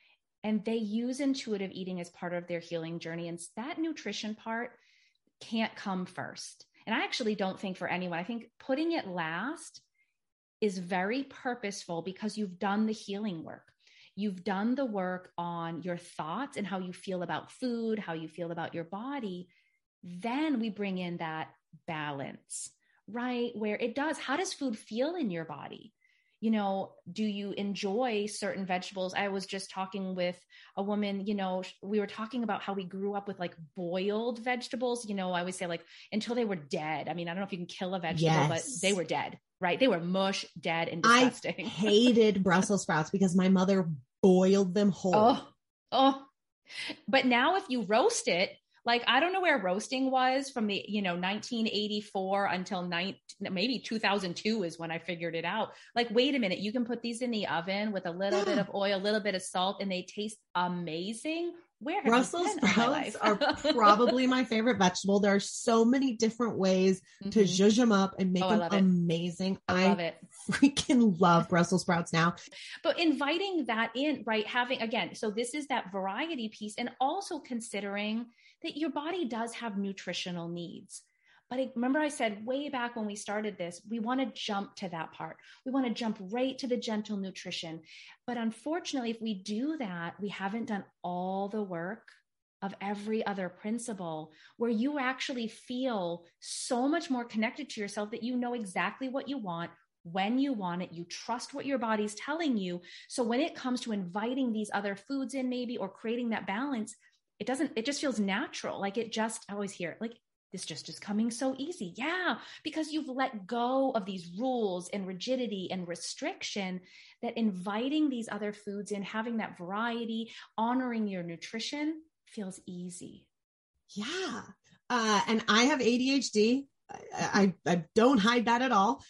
and they use intuitive eating as part of their healing journey. And that nutrition part can't come first. And I actually don't think for anyone, I think putting it last is very purposeful because you've done the healing work. You've done the work on your thoughts and how you feel about food, how you feel about your body. Then we bring in that balance, right? Where it does, how does food feel in your body? Do you enjoy certain vegetables? I was just talking with a woman, we were talking about how we grew up with like boiled vegetables. I always say like until they were dead. I don't know if you can kill a vegetable, but they were dead, right? They were mush, dead, and disgusting. I hated Brussels sprouts because my mother boiled them whole. Oh, but now if you roast it, like, I don't know where roasting was from the, 1984 until maybe 2002 is when I figured it out. Like, wait a minute, you can put these in the oven with a little bit of oil, a little bit of salt, and they taste amazing Where have Brussels you been all my sprouts life? are probably my favorite vegetable. There are so many different ways to zhuzh them up and make them amazing. I love it. Freaking love Brussels sprouts now. But inviting that in, right? Having, again, so this is that variety piece, and also considering that your body does have nutritional needs. But remember I said way back when we started this, we want to jump to that part. We want to jump right to the gentle nutrition. But unfortunately, if we do that, we haven't done all the work of every other principle where you actually feel so much more connected to yourself that you know exactly what you want, when you want it, you trust what your body's telling you. So when it comes to inviting these other foods in maybe, or creating that balance, it just feels natural. Like I always hear it, like, this just is coming so easy. Yeah, because you've let go of these rules and rigidity and restriction, that inviting these other foods in, having that variety, honoring your nutrition feels easy. Yeah. And I have ADHD. I don't hide that at all.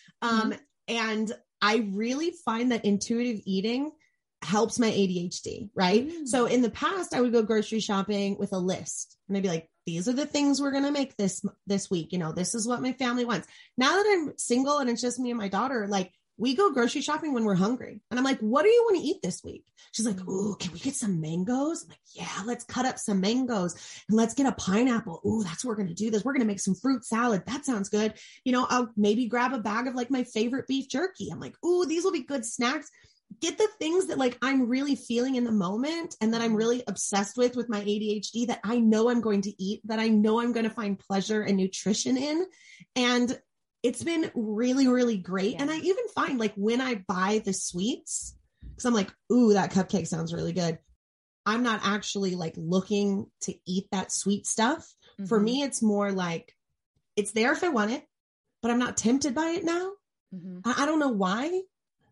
And I really find that intuitive eating helps my ADHD, right? So in the past, I would go grocery shopping with a list, and I'd be like, these are the things we're going to make this week. You know, this is what my family wants. Now that I'm single and it's just me and my daughter, like, we go grocery shopping when we're hungry. And I'm like, what do you want to eat this week? She's like, ooh, can we get some mangoes? I'm like, yeah, let's cut up some mangoes and let's get a pineapple. Ooh, that's what we're going to do this. We're going to make some fruit salad. That sounds good. You know, I'll maybe grab a bag of like my favorite beef jerky. I'm like, ooh, these will be good snacks. Get the things that like I'm really feeling in the moment and that I'm really obsessed with my ADHD, that I know I'm going to eat, that I know I'm going to find pleasure and nutrition in. And it's been really, really great. Yeah. And I even find like when I buy the sweets, because I'm like, ooh, that cupcake sounds really good, I'm not actually like looking to eat that sweet stuff. For me, it's more like, it's there if I want it, but I'm not tempted by it now. I don't know why.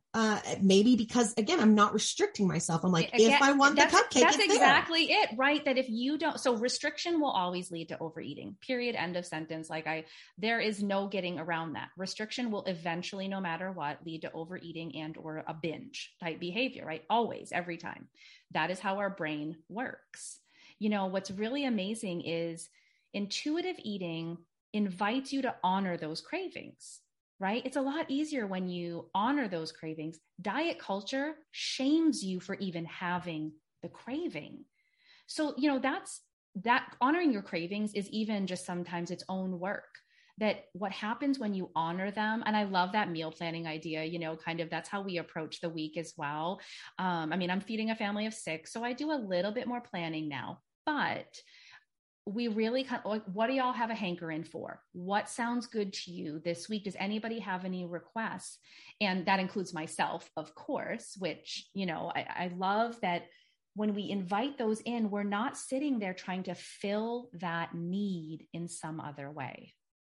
Maybe because, again, I'm not restricting myself. I'm like, if I want the cupcake, that's exactly it, right? That if you don't, so restriction will always lead to overeating, period, end of sentence. There is no getting around that. Restriction will eventually, no matter what, lead to overeating and or a binge type behavior, right? Always, every time. That is how our brain works. You know, what's really amazing is intuitive eating invites you to honor those cravings. Right? It's a lot easier when you honor those cravings. Diet culture shames you for even having the craving. So, you know, that honoring your cravings is even just sometimes its own work. That what happens when you honor them, and I love that meal planning idea, you know, kind of that's how we approach the week as well. I mean, I'm feeding a family of 6, so I do a little bit more planning now, but we really kind of like, what do y'all have a hankering for? What sounds good to you this week? Does anybody have any requests? And that includes myself, of course, which, you know, I love that when we invite those in, we're not sitting there trying to fill that need in some other way.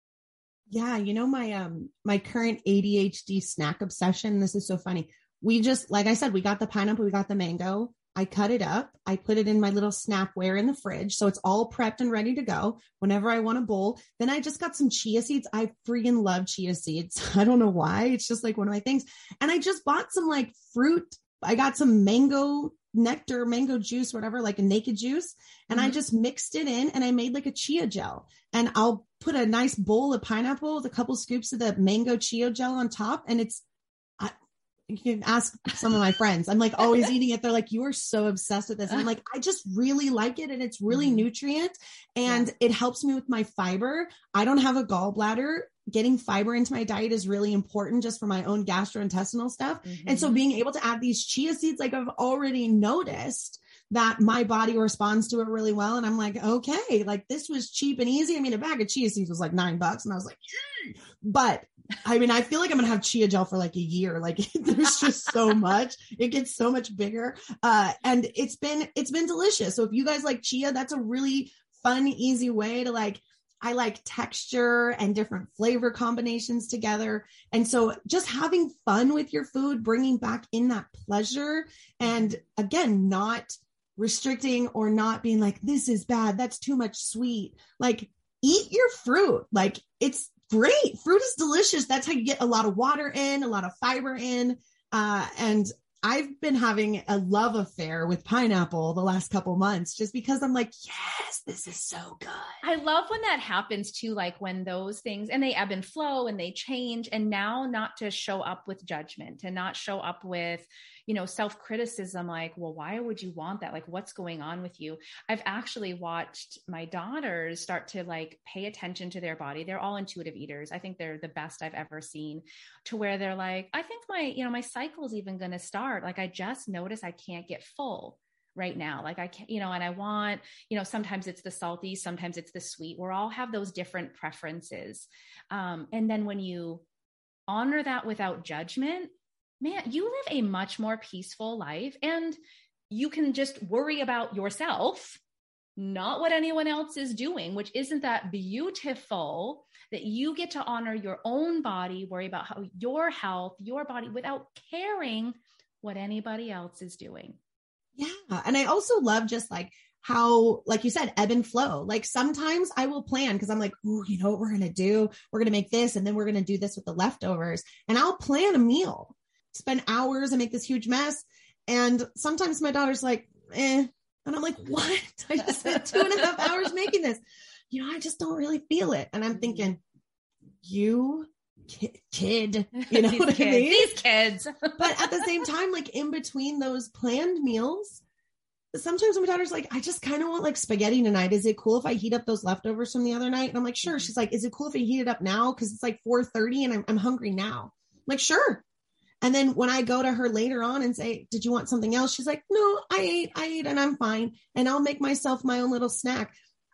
Yeah. You know, my current ADHD snack obsession, this is so funny. We just, like I said, we got the pineapple, we got the mango. I cut it up. I put it in my little Snapware in the fridge. So it's all prepped and ready to go whenever I want a bowl. Then I just got some chia seeds. I freaking love chia seeds. I don't know why. It's just like one of my things. And I just bought some like fruit. I got some mango nectar, mango juice, whatever, like a naked juice. And I just mixed it in and I made like a chia gel. And I'll put a nice bowl of pineapple with a couple scoops of the mango chia gel on top. And you can ask some of my friends. I'm like always eating it. They're like, you are so obsessed with this. And I'm like, I just really like it. And it's really nutrient and it helps me with my fiber. I don't have a gallbladder. Getting fiber into my diet is really important just for my own gastrointestinal stuff. And so being able to add these chia seeds, like I've already noticed that my body responds to it really well. And I'm like, okay, like this was cheap and easy. I mean, a bag of chia seeds was like $9 and I was like, yay! But I mean, I feel like I'm going to have chia gel for like a year. Like there's just so much, it gets so much bigger. And it's been delicious. So if you guys like chia, that's a really fun, easy way to like, I like texture and different flavor combinations together. And so just having fun with your food, bringing back in that pleasure and again, not restricting or not being like, this is bad. That's too much sweet. Like eat your fruit. Like it's great. Fruit is delicious. That's how you get a lot of water in, a lot of fiber in. And I've been having a love affair with pineapple the last couple months, just because I'm like, yes, this is so good. I love when that happens too, like when those things, and they ebb and flow and they change, and now not to show up with judgment and not show up with, self-criticism, like, well, why would you want that? Like, what's going on with you? I've actually watched my daughters start to like pay attention to their body. They're all intuitive eaters. I think they're the best I've ever seen, to where they're like, I think my cycle is even going to start. Like, I just notice I can't get full right now. Like I can't, and I want, sometimes it's the salty, sometimes it's the sweet. We all have those different preferences. And then when you honor that without judgment, man, you live a much more peaceful life, and you can just worry about yourself, not what anyone else is doing, which isn't that beautiful that you get to honor your own body, worry about how your health, your body, without caring what anybody else is doing. Yeah. And I also love just like how, like you said, ebb and flow. Like sometimes I will plan because I'm like, oh, you know what we're going to do? We're going to make this, and then we're going to do this with the leftovers. And I'll plan a meal, spend hours and make this huge mess. And sometimes my daughter's like, And I'm like, what? I just spent 2.5 hours making this. I just don't really feel it. And I'm thinking, you kid, you know what I mean? These kids. But at the same time, like in between those planned meals, sometimes my daughter's like, I just kind of want like spaghetti tonight. Is it cool if I heat up those leftovers from the other night? And I'm like, sure. She's like, is it cool if I heat it up now? Cause it's like 4:30 and I'm hungry now. I'm like, sure. And then when I go to her later on and say, did you want something else? She's like, no, I ate and I'm fine. And I'll make myself my own little snack.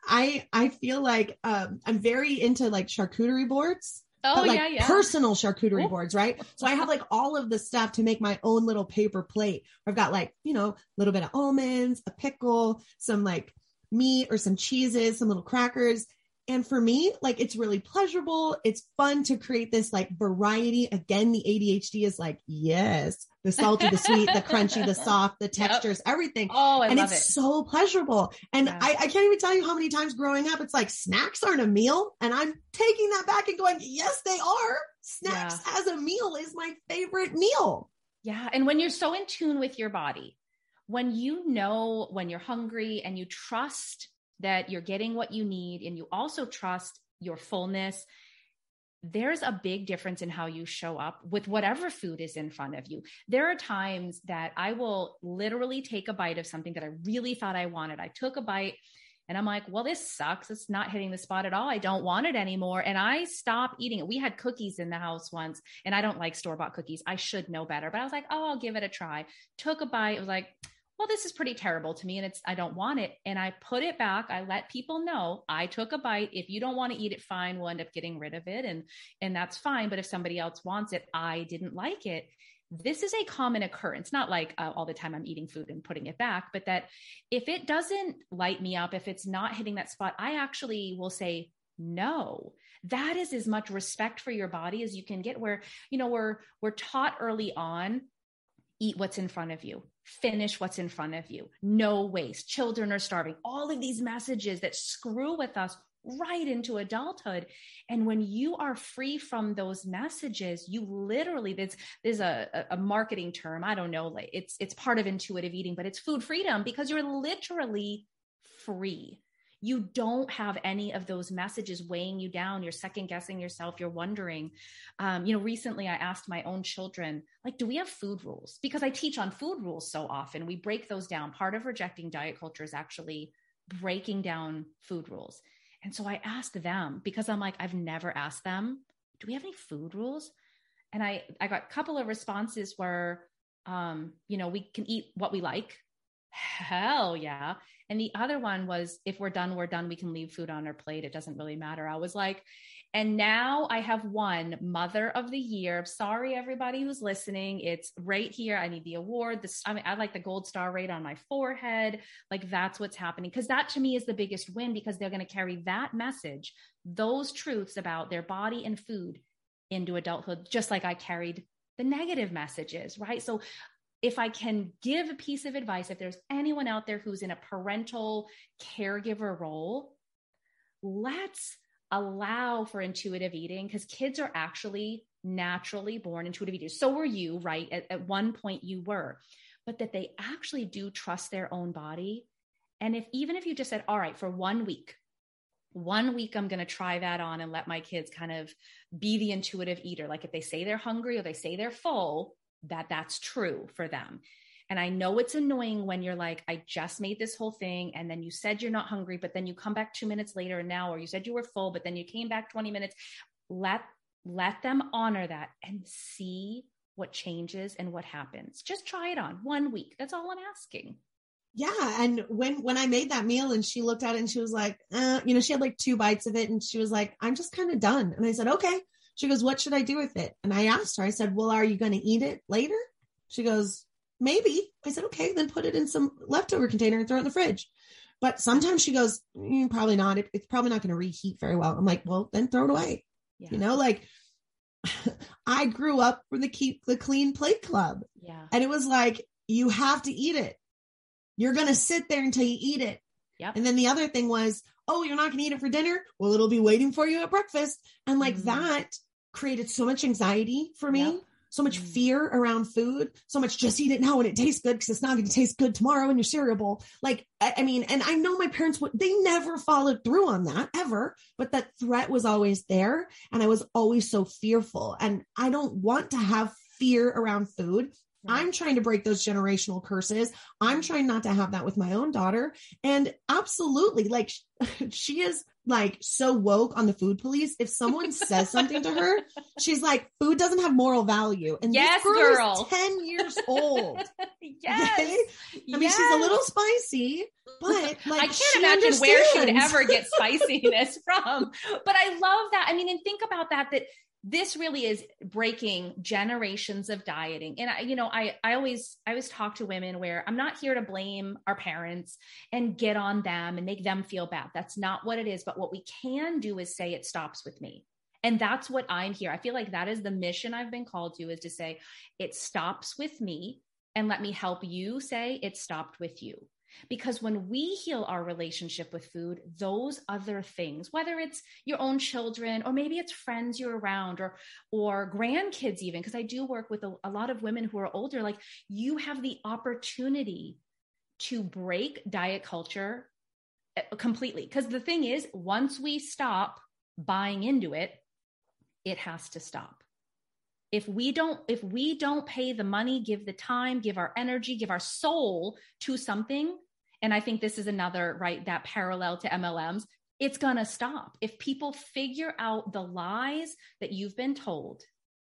I feel like, I'm very into like charcuterie boards. Oh, like yeah. Personal charcuterie boards, right? So I have like all of the stuff to make my own little paper plate. I've got like, a little bit of almonds, a pickle, some like meat or some cheeses, some little crackers. And for me, like, it's really pleasurable. It's fun to create this like variety. Again, the ADHD is like, yes, the salty, the sweet, the crunchy, the soft, the textures, everything. Oh, and it's so pleasurable. And yeah. I can't even tell you how many times growing up, it's like snacks aren't a meal. And I'm taking that back and going, yes, they are. Snacks as a meal is my favorite meal. Yeah. And when you're so in tune with your body, when when you're hungry and you trust that you're getting what you need, and you also trust your fullness, there's a big difference in how you show up with whatever food is in front of you. There are times that I will literally take a bite of something that I really thought I wanted. I took a bite and I'm like, well, this sucks. It's not hitting the spot at all. I don't want it anymore. And I stop eating it. We had cookies in the house once, and I don't like store-bought cookies. I should know better, but I was like, oh, I'll give it a try. Took a bite. It was like, well, this is pretty terrible to me, and I don't want it. And I put it back. I let people know I took a bite. If you don't want to eat it, fine. We'll end up getting rid of it. And that's fine. But if somebody else wants it, I didn't like it. This is a common occurrence, not like all the time I'm eating food and putting it back, but that if it doesn't light me up, if it's not hitting that spot, I actually will say no. That is as much respect for your body as you can get, where, we're taught early on, eat what's in front of you. Finish what's in front of you. No waste. Children are starving. All of these messages that screw with us right into adulthood. And when you are free from those messages, you literally, there's a marketing term. I don't know, like it's part of intuitive eating, but it's food freedom, because you're literally free. You don't have any of those messages weighing you down. You're second guessing yourself. You're wondering. Recently I asked my own children, like, do we have food rules? Because I teach on food rules so often. We break those down. Part of rejecting diet culture is actually breaking down food rules. And so I asked them, because I'm like, I've never asked them, do we have any food rules? And I got a couple of responses where, we can eat what we like. Hell yeah. And the other one was, if we're done, we can leave food on our plate. It doesn't really matter. I was like, and now I have won Mother of the Year. Sorry, everybody who's listening. It's right here. I need the award. I like the gold star right on my forehead. Like, that's what's happening. Because that to me is the biggest win, because they're going to carry that message, those truths about their body and food into adulthood, just like I carried the negative messages, right? So if I can give a piece of advice, if there's anyone out there who's in a parental caregiver role, let's allow for intuitive eating, because kids are actually naturally born intuitive eaters. So were you, right? At one point you were, but that they actually do trust their own body. And even if you just said, all right, for 1 week, I'm going to try that on and let my kids kind of be the intuitive eater. Like if they say they're hungry or they say they're full, that's true for them. And I know it's annoying when you're like, I just made this whole thing. And then you said you're not hungry, but then you come back 2 minutes later and now, or you said you were full, but then you came back 20 minutes. Let them honor that and see what changes and what happens. Just try it on 1 week. That's all I'm asking. Yeah. And when I made that meal and she looked at it and she was like, she had like 2 bites of it and she was like, I'm just kind of done. And I said, okay. She goes, what should I do with it? And I asked her, I said, well, are you going to eat it later? She goes, maybe. I said, okay, then put it in some leftover container and throw it in the fridge. But sometimes she goes, probably not. It's probably not going to reheat very well. I'm like, well, then throw it away. Yeah. Like I grew up for the Keep the Clean Plate Club. Yeah. And it was like, you have to eat it. You're going to sit there until you eat it. Yep. And then the other thing was, oh, you're not going to eat it for dinner? Well, it'll be waiting for you at breakfast. And like that created so much anxiety for me. Yep. So much fear around food, so much just eat it now and it tastes good because it's not going to taste good tomorrow in your cereal bowl. Like, I mean, and I know my parents they never followed through on that ever, but that threat was always there. And I was always so fearful. And I don't want to have fear around food. I'm trying to break those generational curses. I'm trying not to have that with my own daughter. And absolutely, like she is like so woke on the food police. If someone says something to her, she's like, food doesn't have moral value. And yes, this girl is 10 years old. Yes. Okay? I mean, she's a little spicy, but like, I can't imagine where she would ever get spiciness from. But I love that. I mean, and think about that this really is breaking generations of dieting. And I always talk to women where I'm not here to blame our parents and get on them and make them feel bad. That's not what it is. But what we can do is say it stops with me. And that's what I'm here. I feel like that is the mission I've been called to, is to say it stops with me and let me help you say it stopped with you. Because when we heal our relationship with food, those other things, whether it's your own children, or maybe it's friends you're around, or grandkids even, because I do work with a lot of women who are older, like you have the opportunity to break diet culture completely. Because the thing is, once we stop buying into it, it has to stop. If we don't pay the money, give the time, give our energy, give our soul to something, and I think this is another, right, that parallel to MLMs, it's going to stop. If people figure out the lies that you've been told,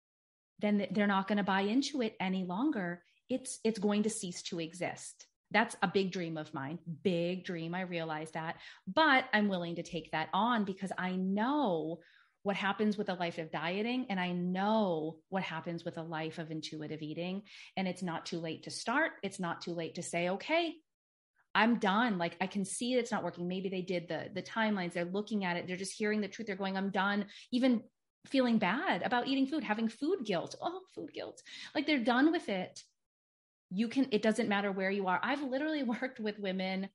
then they're not going to buy into it any longer. It's going to cease to exist. That's a big dream of mine. Big dream. I realize that, but I'm willing to take that on because I know what happens with a life of dieting. And I know what happens with a life of intuitive eating. And it's not too late to start. It's not too late to say, okay, I'm done. Like I can see it's not working. Maybe they did the timelines. They're looking at it. They're just hearing the truth. They're going, I'm done. Even feeling bad about eating food, having food guilt. Oh, food guilt. Like they're done with it. It doesn't matter where you are. I've literally worked with women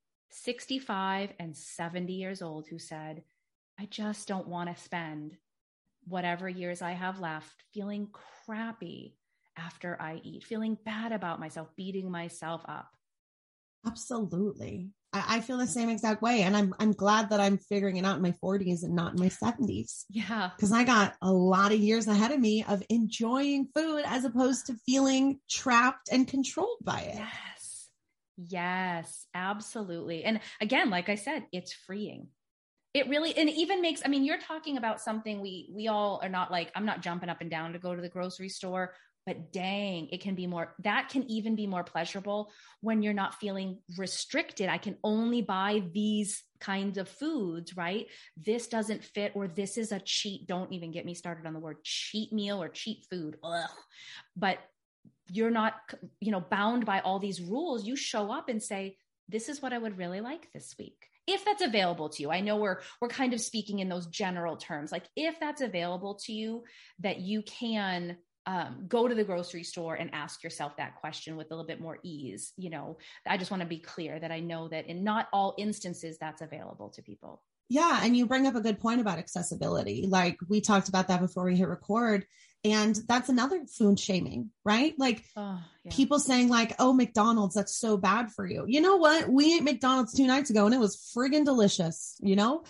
65 and 70 years old who said, I just don't want to spend whatever years I have left feeling crappy after I eat, feeling bad about myself, beating myself up. Absolutely. I feel the same exact way. And I'm glad that I'm figuring it out in my 40s and not in my 70s. Yeah. Because I got a lot of years ahead of me of enjoying food as opposed to feeling trapped and controlled by it. Yes, absolutely. And again, like I said, it's freeing. It really, and it even makes, I mean, you're talking about something we all are not like, I'm not jumping up and down to go to the grocery store, but dang, that can even be more pleasurable when you're not feeling restricted. I can only buy these kinds of foods, right? This doesn't fit, or this is a cheat. Don't even get me started on the word cheat meal or cheat food. Ugh. But you're not, bound by all these rules. You show up and say, this is what I would really like this week. If that's available to you. I know we're kind of speaking in those general terms. Like if that's available to you, that you can go to the grocery store and ask yourself that question with a little bit more ease. I just want to be clear that I know that in not all instances that's available to people. Yeah. And you bring up a good point about accessibility. Like we talked about that before we hit record. And that's another food shaming, right? Like people saying like, oh, McDonald's, that's so bad for you. You know what? We ate McDonald's 2 nights ago and it was friggin' delicious. You know,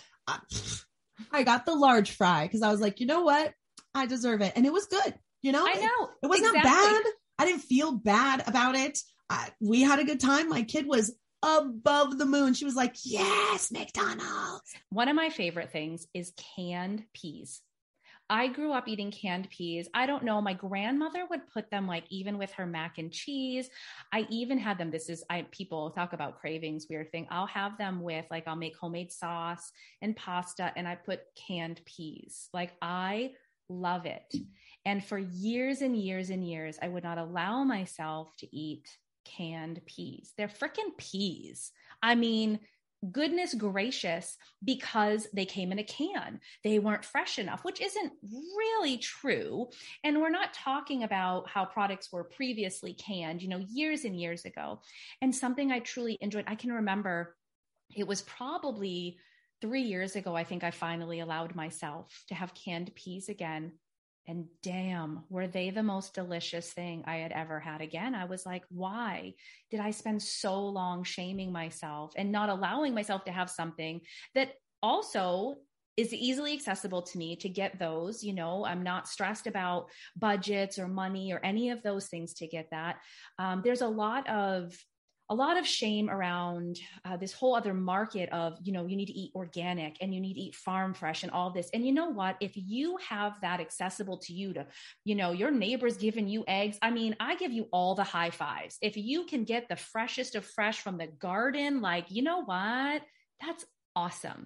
I got the large fry because I was like, you know what? I deserve it. And it was good. You know, I know it was not bad. I didn't feel bad about it. We had a good time. My kid was above the moon. She was like, yes, McDonald's. One of my favorite things is canned peas. I grew up eating canned peas. I don't know. My grandmother would put them like even with her mac and cheese. I even had them. People talk about cravings, weird thing. I'll have them with like, I'll make homemade sauce and pasta and I put canned peas. Like I love it. And for years and years and years, I would not allow myself to eat canned peas. They're freaking peas. I mean, goodness gracious, because they came in a can. They weren't fresh enough, which isn't really true. And we're not talking about how products were previously canned, years and years ago. And something I truly enjoyed, I can remember it was probably 3 years ago, I think I finally allowed myself to have canned peas again. And damn, were they the most delicious thing I had ever had. Again, I was like, why did I spend so long shaming myself and not allowing myself to have something that also is easily accessible to me to get those? I'm not stressed about budgets or money or any of those things to get that. There's a lot of shame around this whole other market of, you need to eat organic and you need to eat farm fresh and all this. And you know what, if you have that accessible to you to, your neighbor's giving you eggs. I mean, I give you all the high fives. If you can get the freshest of fresh from the garden, like, you know what, that's awesome.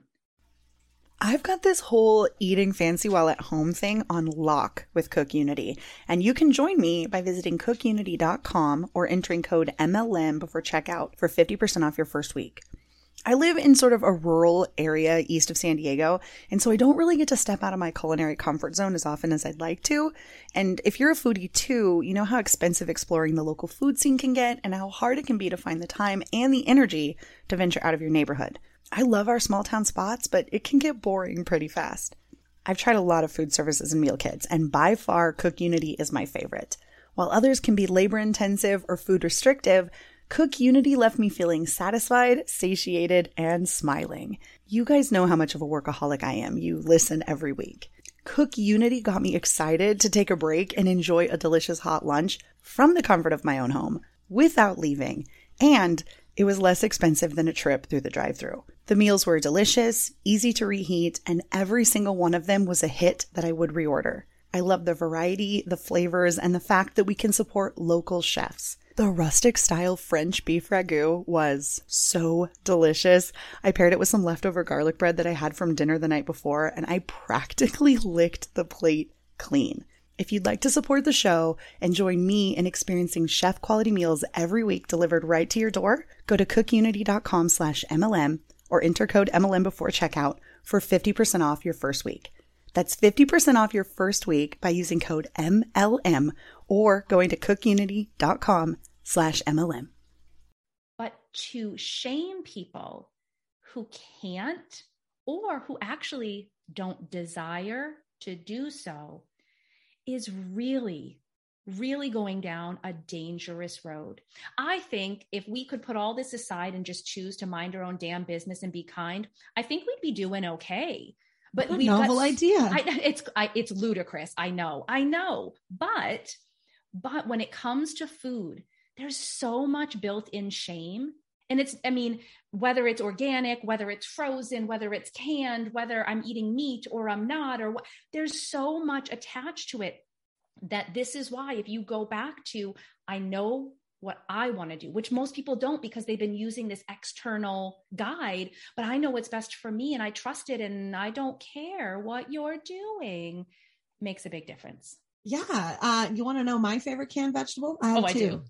I've got this whole eating fancy while at home thing on lock with CookUnity, and you can join me by visiting cookunity.com or entering code MLM before checkout for 50% off your first week. I live in sort of a rural area east of San Diego, and so I don't really get to step out of my culinary comfort zone as often as I'd like to. And if you're a foodie too, you know how expensive exploring the local food scene can get and how hard it can be to find the time and the energy to venture out of your neighborhood. I love our small town spots, but it can get boring pretty fast. I've tried a lot of food services and meal kits, and by far CookUnity is my favorite. While others can be labor intensive or food restrictive, CookUnity left me feeling satisfied, satiated, and smiling. You guys know how much of a workaholic I am. You listen every week. CookUnity got me excited to take a break and enjoy a delicious hot lunch from the comfort of my own home without leaving. And it was less expensive than a trip through the drive-thru. The meals were delicious, easy to reheat, and every single one of them was a hit that I would reorder. I love the variety, the flavors, and the fact that we can support local chefs. The rustic-style French beef ragu was so delicious. I paired it with some leftover garlic bread that I had from dinner the night before, and I practically licked the plate clean. If you'd like to support the show and join me in experiencing chef-quality meals every week delivered right to your door, go to cookunity.com/MLM or enter code MLM before checkout for 50% off your first week. That's 50% off your first week by using code MLM or going to cookunity.com/MLM. But to shame people who can't or who actually don't desire to do so is really, really going down a dangerous road. I think if we could put all this aside and just choose to mind our own damn business and be kind, I think we'd be doing okay. But we've novel idea. It's ludicrous. I know. But when it comes to food, there's so much built-in shame. And whether it's organic, whether it's frozen, whether it's canned, whether I'm eating meat or I'm not, or what, there's so much attached to it that this is why if you go back to, I know what I want to do, which most people don't because they've been using this external guide, but I know what's best for me and I trust it and I don't care what you're doing, makes a big difference. Yeah. You want to know my favorite canned vegetable? I do.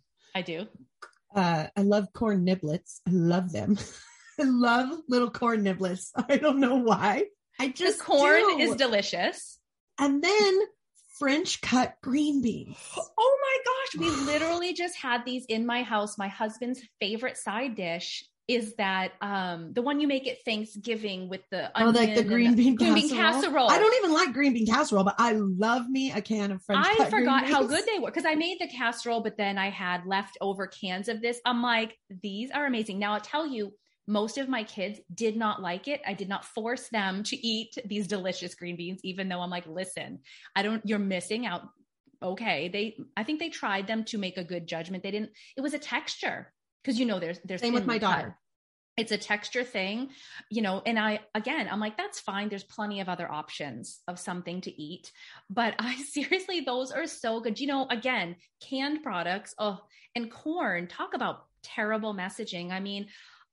I love corn niblets. I love them. I love little corn niblets. I don't know why. The corn is delicious. And then French cut green beans. Oh my gosh. We literally just had these in my house. My husband's favorite side dish is that the one you make at Thanksgiving with the onion, like the green bean casserole. I don't even like green bean casserole, but I love me a can of French cut. I forgot how good they were because I made the casserole, but then I had leftover cans of this. I'm like, these are amazing. Now I'll tell you, most of my kids did not like it. I did not force them to eat these delicious green beans, even though I'm like, listen, you're missing out. Okay. I think they tried them to make a good judgment. They didn't, it was a texture. Cause there's same with my daughter. It's a texture thing, and I'm like, that's fine. There's plenty of other options of something to eat, but seriously, those are so good. Again, canned products, and corn, talk about terrible messaging. I mean,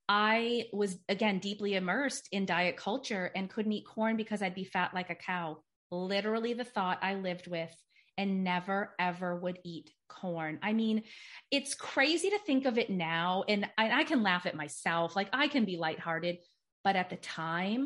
I was, again, deeply immersed in diet culture and couldn't eat corn because I'd be fat like a cow. Literally the thought I lived with, and never, ever would eat corn. I mean, it's crazy to think of it now. And I can laugh at myself. Like I can be lighthearted, but at the time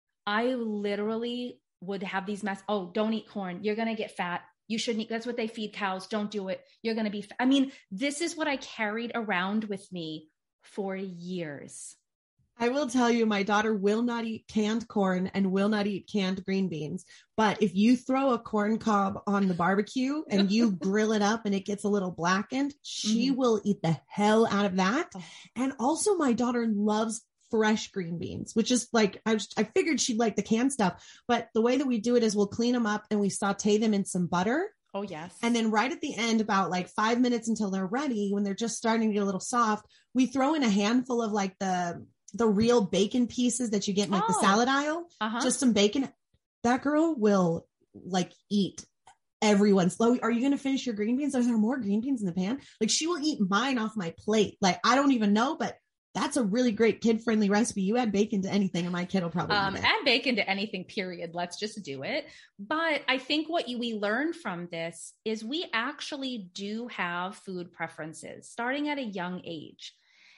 I literally would have these don't eat corn. You're going to get fat. You shouldn't eat. That's what they feed cows. Don't do it. You're going to be fat. I mean, this is what I carried around with me for years. I will tell you, my daughter will not eat canned corn and will not eat canned green beans. But if you throw a corn cob on the barbecue and you grill it up and it gets a little blackened, she will eat the hell out of that. And also my daughter loves fresh green beans, which is like, I figured she'd like the canned stuff, but the way that we do it is we'll clean them up and we saute them in some butter. Oh, yes. And then right at the end, about like 5 minutes until they're ready, when they're just starting to get a little soft, we throw in a handful of like the real bacon pieces that you get in like the salad aisle, just some bacon. That girl will like eat everyone's. Are you going to finish your green beans? Are there more green beans in the pan? Like she will eat mine off my plate. Like, I don't even know, but that's a really great kid-friendly recipe. You add bacon to anything and my kid will probably eat it. Add bacon to anything, period. Let's just do it. But I think what we learned from this is we actually do have food preferences starting at a young age.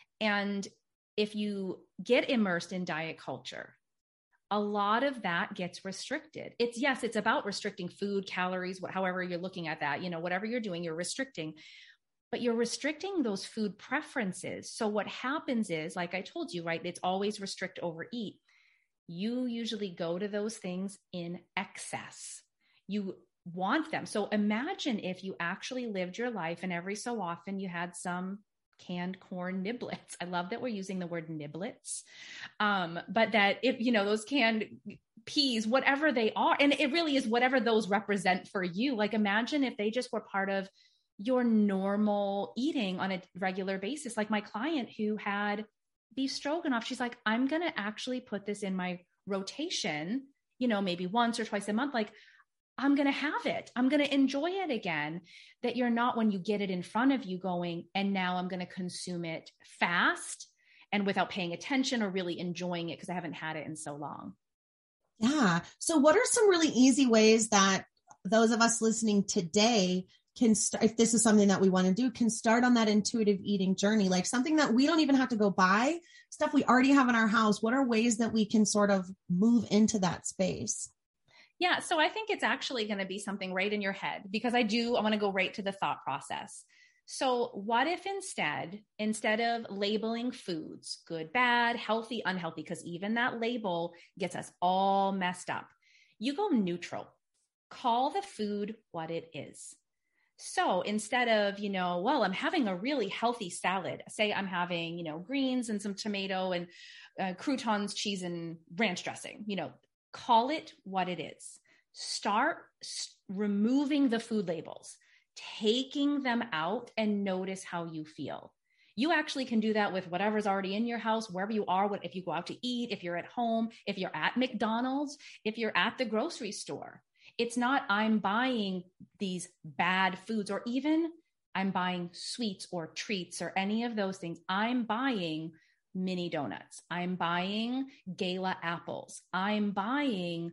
And if you get immersed in diet culture, a lot of that gets restricted. It's about restricting food, calories, however you're looking at that, whatever you're doing, you're restricting, but you're restricting those food preferences. So what happens is, like I told you, right, it's always restrict, overeat. You usually go to those things in excess. You want them. So imagine if you actually lived your life and every so often you had some canned corn niblets. I love that we're using the word niblets. But that if, those canned peas, whatever they are, and it really is whatever those represent for you. Like imagine if they just were part of your normal eating on a regular basis. Like my client who had beef stroganoff, she's like, I'm going to actually put this in my rotation, maybe once or twice a month. Like I'm going to have it. I'm going to enjoy it again. That you're not, when you get it in front of you, going, and now I'm going to consume it fast and without paying attention or really enjoying it because I haven't had it in so long. Yeah. So what are some really easy ways that those of us listening today can start, if this is something that we want to do, can start on that intuitive eating journey, like something that we don't even have to go buy, stuff we already have in our house? What are ways that we can sort of move into that space? Yeah. So I think it's actually going to be something right in your head, because I want to go right to the thought process. So what if instead of labeling foods, good, bad, healthy, unhealthy, because even that label gets us all messed up, you go neutral, call the food what it is. So instead of, I'm having a really healthy salad, say I'm having, greens and some tomato and croutons, cheese and ranch dressing, call it what it is. Start removing the food labels, taking them out, and notice how you feel. You actually can do that with whatever's already in your house, wherever you are. If you go out to eat, if you're at home, if you're at McDonald's, if you're at the grocery store. It's not I'm buying these bad foods, or even I'm buying sweets or treats or any of those things. I'm buying mini donuts. I'm buying Gala apples. I'm buying,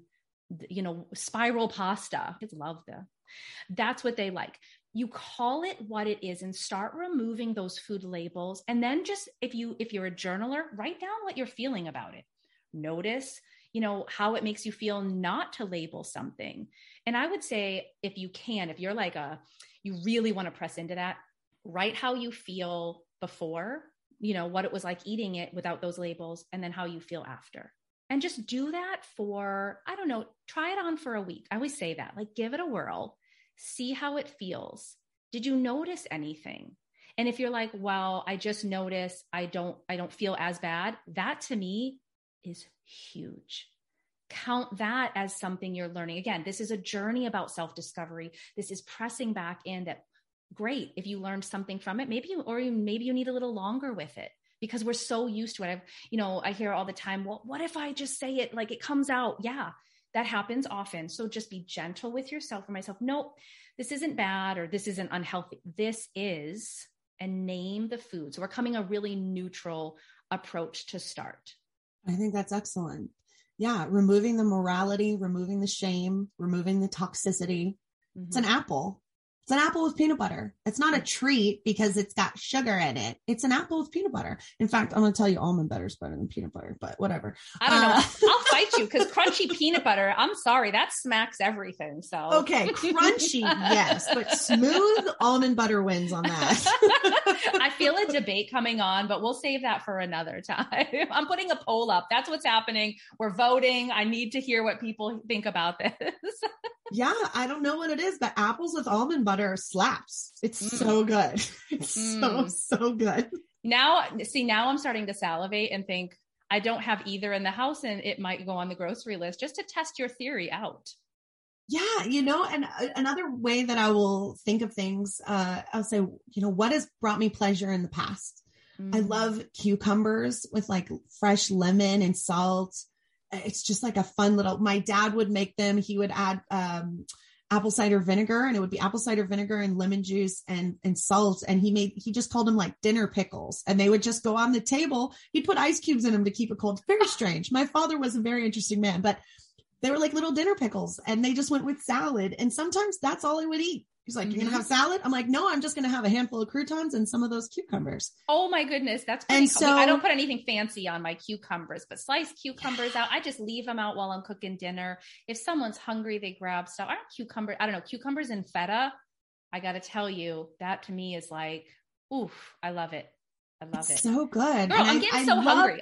spiral pasta. Kids love that's what they like. You call it what it is and start removing those food labels. And then just, if you're a journaler, write down what you're feeling about it. Notice, how it makes you feel not to label something. And I would say, if you're like you really want to press into that, write how you feel before what it was like eating it without those labels, and then how you feel after. And just do that for, I don't know, try it on for a week. I always say that, like, give it a whirl, see how it feels. Did you notice anything? And if you're like, well, I just noticed I don't feel as bad, that to me is huge. Count that as something you're learning. Again, this is a journey about self-discovery. This is pressing back in that, great, if you learned something from it, maybe you need a little longer with it, because we're so used to it. I hear all the time, well, what if I just say it like it comes out? Yeah, that happens often. So just be gentle with yourself or myself. Nope, this isn't bad, or this isn't unhealthy. This is, and name the food. So we're coming a really neutral approach to start. I think that's excellent. Yeah. Removing the morality, removing the shame, removing the toxicity. Mm-hmm. It's an apple. It's an apple with peanut butter. It's not a treat because it's got sugar in it. It's an apple with peanut butter. In fact, I'm going to tell you almond butter is better than peanut butter, but whatever. I don't know. I'll fight you, because crunchy peanut butter, I'm sorry, that smacks everything. So okay, crunchy, yes, but smooth almond butter wins on that. I feel a debate coming on, but we'll save that for another time. I'm putting a poll up. That's what's happening. We're voting. I need to hear what people think about this. Yeah, I don't know what it is, but apples with almond butter slaps. It's so good. It's so good. Now I'm starting to salivate and think I don't have either in the house, and it might go on the grocery list just to test your theory out. Yeah, and another way that I will think of things, I'll say, what has brought me pleasure in the past? I love cucumbers with like fresh lemon and salt. It's just like a fun little, my dad would make them. He would add apple cider vinegar, and it would be apple cider vinegar and lemon juice and salt. And he just called them like dinner pickles, and they would just go on the table. He'd put ice cubes in them to keep it cold. Very strange. My father was a very interesting man, but they were like little dinner pickles, and they just went with salad. And sometimes that's all I would eat. He's like, you're going to have salad? I'm like, no, I'm just going to have a handful of croutons and some of those cucumbers. Oh my goodness. That's pretty cool. I don't put anything fancy on my cucumbers, but sliced cucumbers out. I just leave them out while I'm cooking dinner. If someone's hungry, they grab stuff. Cucumbers and feta. I got to tell you, that to me is like, oof, I love it. I love it. So good. Girl, I'm getting hungry.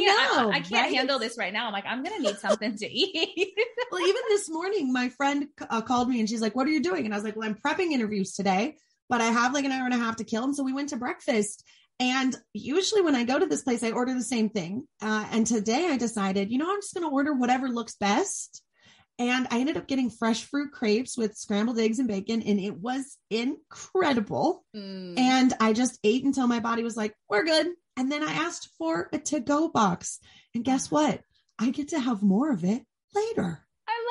I can't handle this right now. I'm like, I'm going to need something to eat. Well, even this morning, my friend called me and she's like, what are you doing? And I was like, well, I'm prepping interviews today, but I have like an hour and a half to kill. And so we went to breakfast. And usually when I go to this place, I order the same thing. And today I decided, I'm just going to order whatever looks best. And I ended up getting fresh fruit crepes with scrambled eggs and bacon, and it was incredible. And I just ate until my body was like, we're good. And then I asked for a to-go box. And guess what? I get to have more of it later.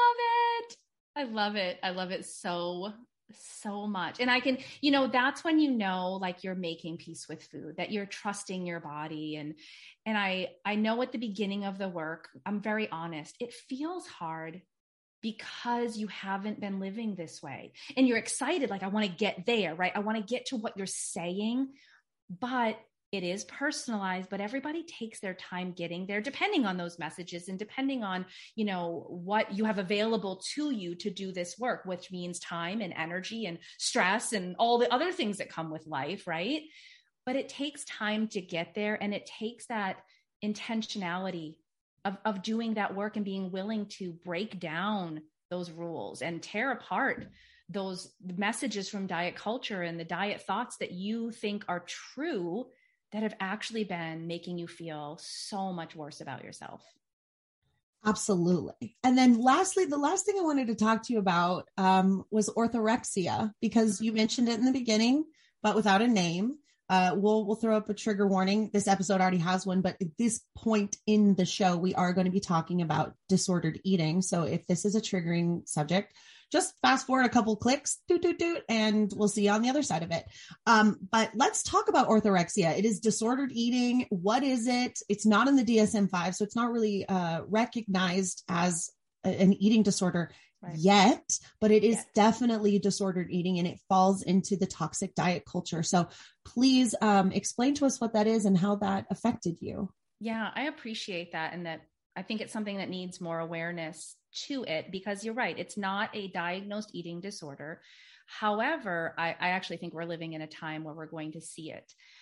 I love it. I love it so much. And I can, that's when like you're making peace with food, that you're trusting your body. And I know at the beginning of the work, I'm very honest, it feels hard because you haven't been living this way and you're excited. Like, I want to get there, right? I want to get to what you're saying, but it is personalized, but everybody takes their time getting there, depending on those messages and depending on, what you have available to you to do this work, which means time and energy and stress and all the other things that come with life. Right. But it takes time to get there. And it takes that intentionality of doing that work and being willing to break down those rules and tear apart those messages from diet culture and the diet thoughts that you think are true that have actually been making you feel so much worse about yourself. Absolutely. And then lastly, the last thing I wanted to talk to you about was orthorexia, because you mentioned it in the beginning, but without a name. We'll throw up a trigger warning. This episode already has one, but at this point in the show, we are going to be talking about disordered eating. So if this is a triggering subject, just fast forward a couple clicks, and we'll see you on the other side of it. But let's talk about orthorexia. It is disordered eating. What is it? It's not in the DSM-5, so it's not really recognized as an eating disorder yet, but it is definitely disordered eating, and it falls into the toxic diet culture. So please explain to us what that is and how that affected you. Yeah, I appreciate that. And that I think it's something that needs more awareness to it, because you're right. It's not a diagnosed eating disorder. However, I actually think we're living in a time where we're going to see it.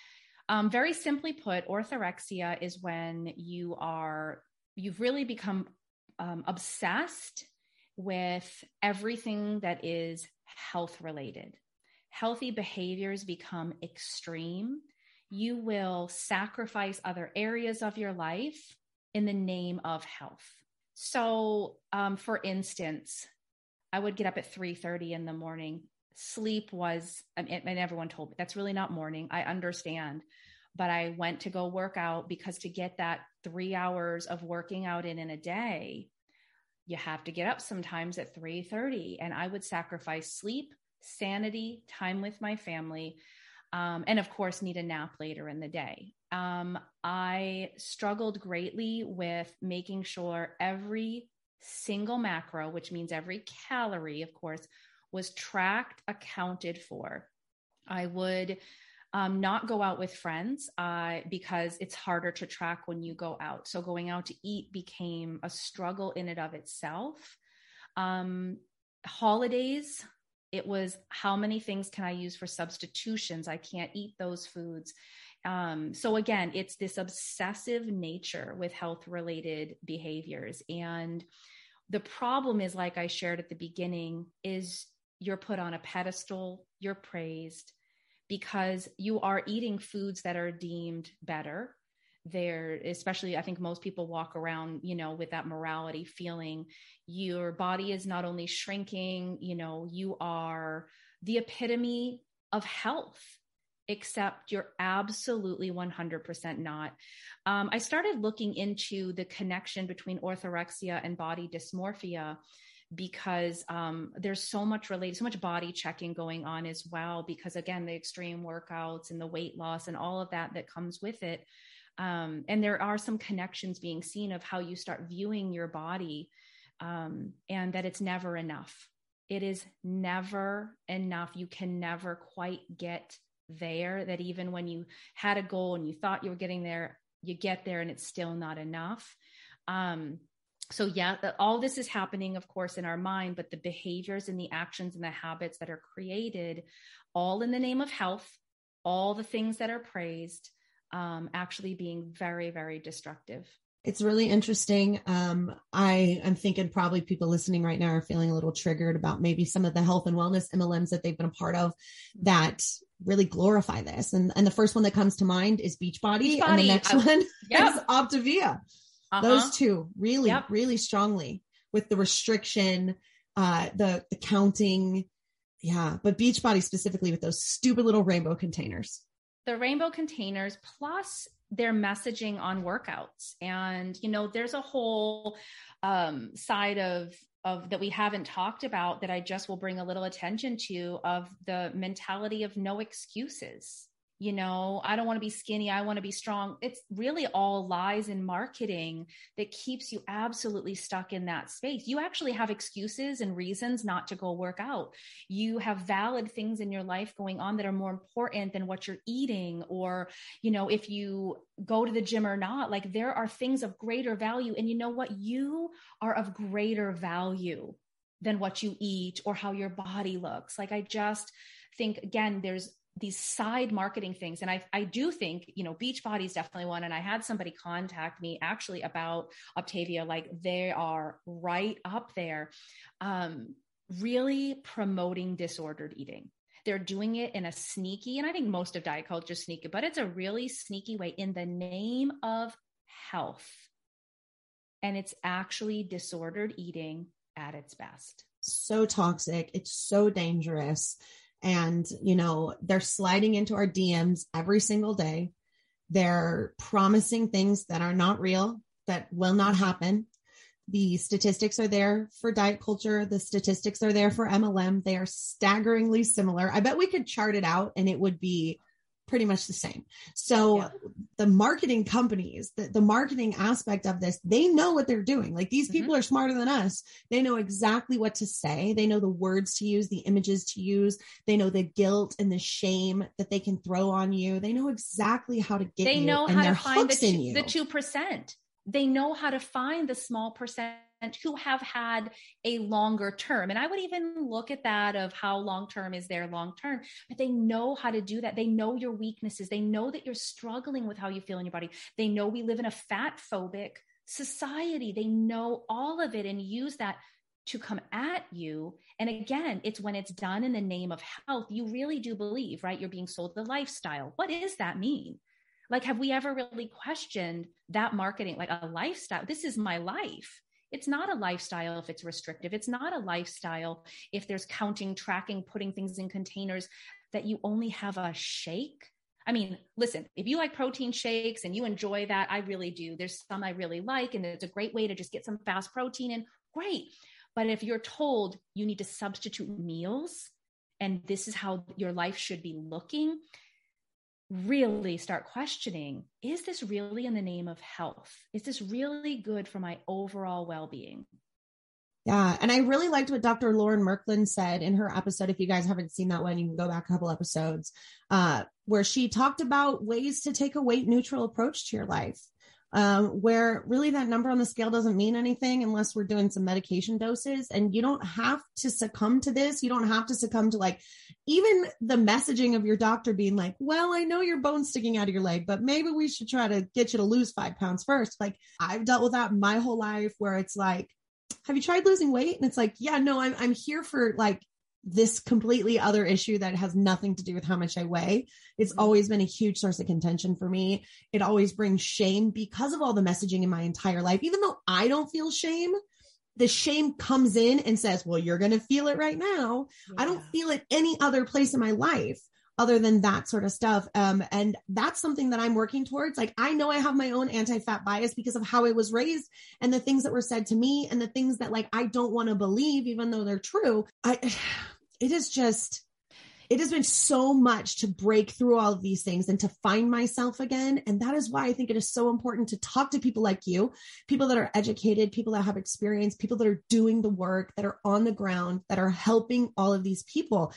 Very simply put, orthorexia is when you've really become obsessed with everything that is health related. Healthy behaviors become extreme. You will sacrifice other areas of your life in the name of health. So, for instance, I would get up at 3:30 in the morning. Sleep was, and everyone told me that's really not morning. I understand, but I went to go work out because to get that 3 hours of working out in a day, you have to get up sometimes at 3:30, and I would sacrifice sleep, sanity, time with my family, and of course need a nap later in the day. I struggled greatly with making sure every single macro, which means every calorie, of course, was tracked, accounted for. I would not go out with friends because it's harder to track when you go out. So going out to eat became a struggle in and of itself. Holidays, it was how many things can I use for substitutions? I can't eat those foods. So again, it's this obsessive nature with health-related behaviors. And the problem is, like I shared at the beginning, is you're put on a pedestal, you're praised because you are eating foods that are deemed better. They're, especially, I think most people walk around, with that morality feeling. Your body is not only shrinking, you are the epitome of health, except you're absolutely 100% not. I started looking into the connection between orthorexia and body dysmorphia because there's so much body checking going on as well, because again, the extreme workouts and the weight loss and all of that comes with it. And there are some connections being seen of how you start viewing your body, and that it's never enough. It is never enough. You can never quite get there, that even when you had a goal and you thought you were getting there, you get there and it's still not enough. So yeah, all this is happening, of course, in our mind, but the behaviors and the actions and the habits that are created all in the name of health, all the things that are praised, actually being very, very destructive. It's really interesting. I am thinking probably people listening right now are feeling a little triggered about maybe some of the health and wellness MLMs that they've been a part of that really glorify this. And the first one that comes to mind is Beachbody. And the next one is Optavia. Those two really, really strongly with the restriction, the counting. Yeah. But Beachbody specifically with those stupid little rainbow containers. The rainbow containers plus their messaging on workouts. And, there's a whole side of that we haven't talked about that I just will bring a little attention to, of the mentality of no excuses. I don't want to be skinny. I want to be strong. It's really all lies in marketing that keeps you absolutely stuck in that space. You actually have excuses and reasons not to go work out. You have valid things in your life going on that are more important than what you're eating, or, if you go to the gym or not. Like, there are things of greater value. And you know what? You are of greater value than what you eat or how your body looks. Like, I just think, again, there's these side marketing things. And I do think, Beachbody is definitely one. And I had somebody contact me actually about Optavia, like they are right up there, really promoting disordered eating. They're doing it in a sneaky, and I think most of diet culture is sneaky, but it's a really sneaky way in the name of health. And it's actually disordered eating at its best. So toxic. It's so dangerous. And, they're sliding into our DMs every single day. They're promising things that are not real, that will not happen. The statistics are there for diet culture. The statistics are there for MLM. They are staggeringly similar. I bet we could chart it out and it would be pretty much the same. So the marketing companies, the marketing aspect of this, they know what they're doing. Like, these people are smarter than us. They know exactly what to say. They know the words to use, the images to use. They know the guilt and the shame that they can throw on you. They know exactly how to get you. They know how to find the 2%. They know how to find the small percentage who have had a longer term. And I would even look at that of how long-term is their long-term, but they know how to do that. They know your weaknesses. They know that you're struggling with how you feel in your body. They know we live in a fat phobic society. They know all of it and use that to come at you. And again, it's when it's done in the name of health, you really do believe, right? You're being sold the lifestyle. What does that mean? Like, have we ever really questioned that marketing, like a lifestyle? This is my life. It's not a lifestyle if it's restrictive. It's not a lifestyle if there's counting, tracking, putting things in containers that you only have a shake. I mean, listen, if you like protein shakes and you enjoy that, I really do. There's some I really like, and it's a great way to just get some fast protein in. Great. But if you're told you need to substitute meals and this is how your life should be looking, really start questioning, is this really in the name of health? Is this really good for my overall well-being? Yeah. And I really liked what Dr. Lauren Merklin said in her episode. If you guys haven't seen that one, you can go back a couple episodes, where she talked about ways to take a weight neutral approach to your life, where really that number on the scale doesn't mean anything unless we're doing some medication doses. And you don't have to succumb to this. You don't have to succumb to like even the messaging of your doctor being like, well, I know your bone's sticking out of your leg, but maybe we should try to get you to lose 5 pounds first. Like I've dealt with that my whole life where it's like, have you tried losing weight? And it's like, yeah, no, I'm here for like this completely other issue that has nothing to do with how much I weigh. It's always been a huge source of contention for me. It always brings shame because of all the messaging in my entire life. Even though I don't feel shame, the shame comes in and says, well, you're going to feel it right now. Yeah. I don't feel it any other place in my life other than that sort of stuff. And that's something that I'm working towards. Like, I know I have my own anti-fat bias because of how I was raised and the things that were said to me and the things that like, I don't want to believe, even though they're true. It has been so much to break through all of these things and to find myself again. And that is why I think it is so important to talk to people like you, people that are educated, people that have experience, people that are doing the work, that are on the ground, that are helping all of these people.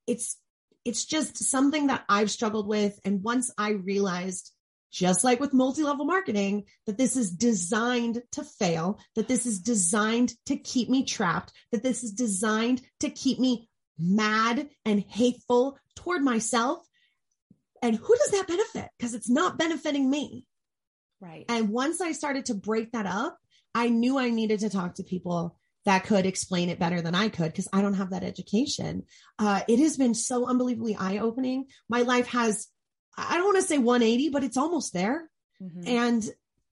It's just something that I've struggled with. And once I realized, just like with multi-level marketing, that this is designed to fail, that this is designed to keep me trapped, that this is designed to keep me mad and hateful toward myself. And who does that benefit? Because it's not benefiting me. Right. And once I started to break that up, I knew I needed to talk to people that could explain it better than I could, because I don't have that education. It has been so unbelievably eye-opening. My life has, I don't want to say 180, but it's almost there. Mm-hmm. And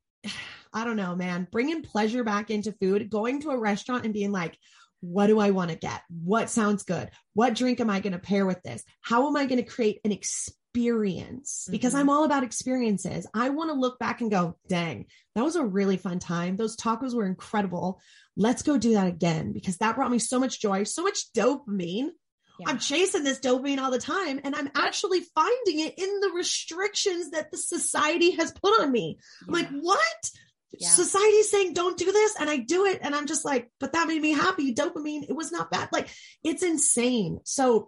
I don't know, man, bringing pleasure back into food, going to a restaurant and being like, what do I want to get? What sounds good? What drink am I going to pair with this? How am I going to create an experience? Because I'm all about experiences. I want to look back and go, dang, that was a really fun time. Those tacos were incredible. Let's go do that again, because that brought me so much joy, so much dopamine. Yeah. I'm chasing this dopamine all the time, and I'm actually finding it in the restrictions that the society has put on me. Yeah. I'm like, what? Yeah. Society's saying, don't do this. And I do it. And I'm just like, but that made me happy. Dopamine, it was not bad. Like, it's insane. So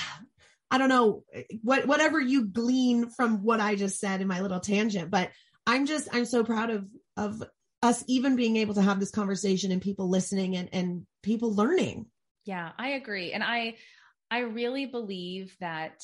I don't know whatever you glean from what I just said in my little tangent, but I'm so proud of us even being able to have this conversation and people listening and people learning. Yeah, I agree. And I really believe that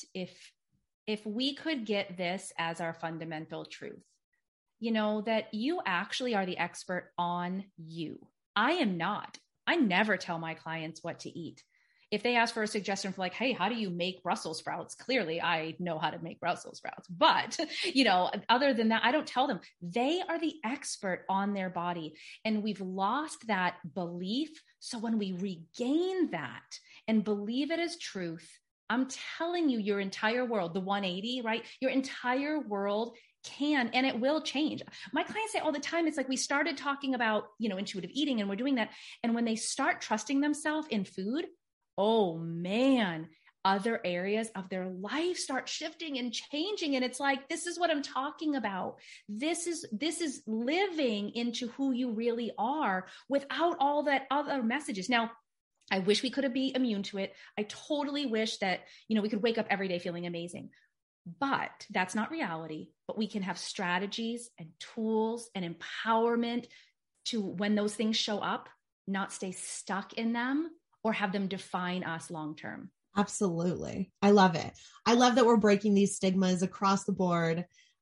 if we could get this as our fundamental truth, you know, that you actually are the expert on you. I am not. I never tell my clients what to eat. If they ask for a suggestion for like, hey, how do you make Brussels sprouts? Clearly, I know how to make Brussels sprouts. But, you know, other than that, I don't tell them. They are the expert on their body. And we've lost that belief. So when we regain that and believe it as truth, I'm telling you, your entire world, the 180, right? Your entire world can, and it will change. My clients say all the time, it's like we started talking about, you know, intuitive eating and we're doing that. And when they start trusting themselves in food, oh man, other areas of their life start shifting and changing. And it's like, this is what I'm talking about. This is living into who you really are without all that other messages. Now, I wish we could be immune to it. I totally wish that, you know, we could wake up every day feeling amazing. But that's not reality. But we can have strategies and tools and empowerment to, when those things show up, not stay stuck in them or have them define us long-term. Absolutely. I love it. I love that we're breaking these stigmas across the board.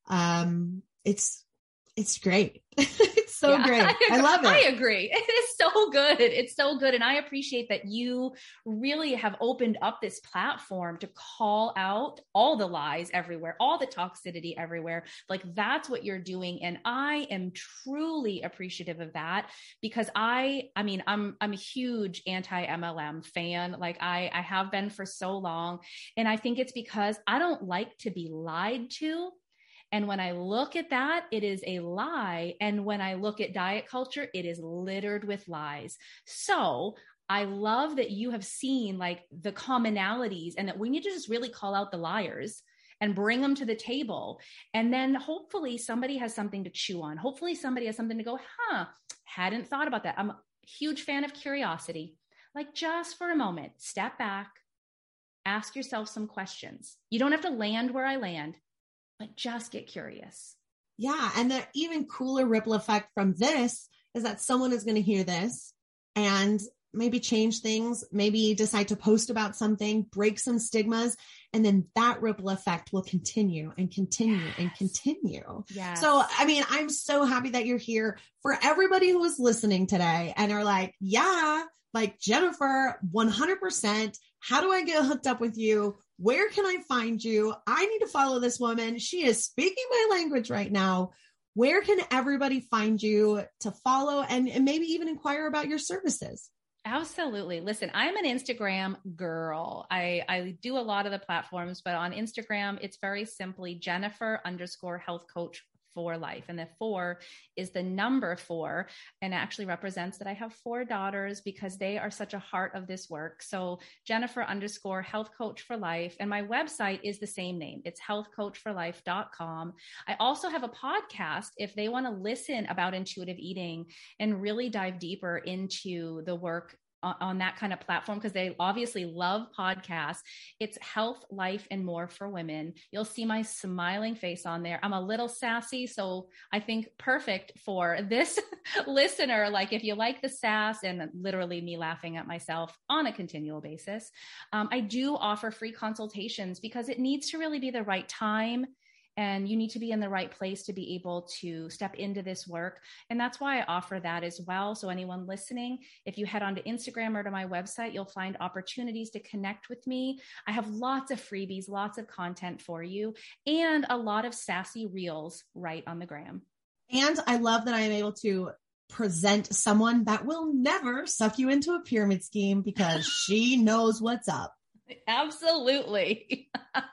It's great. It's so great. I love it. I agree. It is so good. It's so good. And I appreciate that you really have opened up this platform to call out all the lies everywhere, all the toxicity everywhere. Like that's what you're doing. And I am truly appreciative of that because I'm a huge anti-MLM fan. Like I have been for so long. And I think it's because I don't like to be lied to. And when I look at that, it is a lie. And when I look at diet culture, it is littered with lies. So I love that you have seen like the commonalities and that we need to just really call out the liars and bring them to the table. And then hopefully somebody has something to chew on. Hopefully somebody has something to go, hadn't thought about that. I'm a huge fan of curiosity. Like just for a moment, step back, ask yourself some questions. You don't have to land where I land, but just get curious. Yeah. And the even cooler ripple effect from this is that someone is going to hear this and maybe change things, maybe decide to post about something, break some stigmas, and then that ripple effect will continue and continue and continue. Yes. So, I mean, I'm so happy that you're here. For everybody who is listening today and are like, yeah, like Jennifer, 100%. How do I get hooked up with you? Where can I find you? I need to follow this woman. She is speaking my language right now. Where can everybody find you to follow and maybe even inquire about your services? Absolutely. Listen, I'm an Instagram girl. I do a lot of the platforms, but on Instagram, it's very simply Jennifer_health coach for life. And the 4 is the number 4 and actually represents that I have 4 daughters because they are such a heart of this work. So Jennifer_health coach for life. And my website is the same name. It's healthcoachforlife.com. I also have a podcast if they want to listen about intuitive eating and really dive deeper into the work on that kind of platform because they obviously love podcasts. It's Health, Life, and More for Women. You'll see my smiling face on there. I'm a little sassy, so I think perfect for this listener. Like if you like the sass and literally me laughing at myself on a continual basis, I do offer free consultations because it needs to really be the right time. And you need to be in the right place to be able to step into this work. And that's why I offer that as well. So anyone listening, if you head onto Instagram or to my website, you'll find opportunities to connect with me. I have lots of freebies, lots of content for you, and a lot of sassy reels right on the gram. And I love that I am able to present someone that will never suck you into a pyramid scheme because she knows what's up. Absolutely.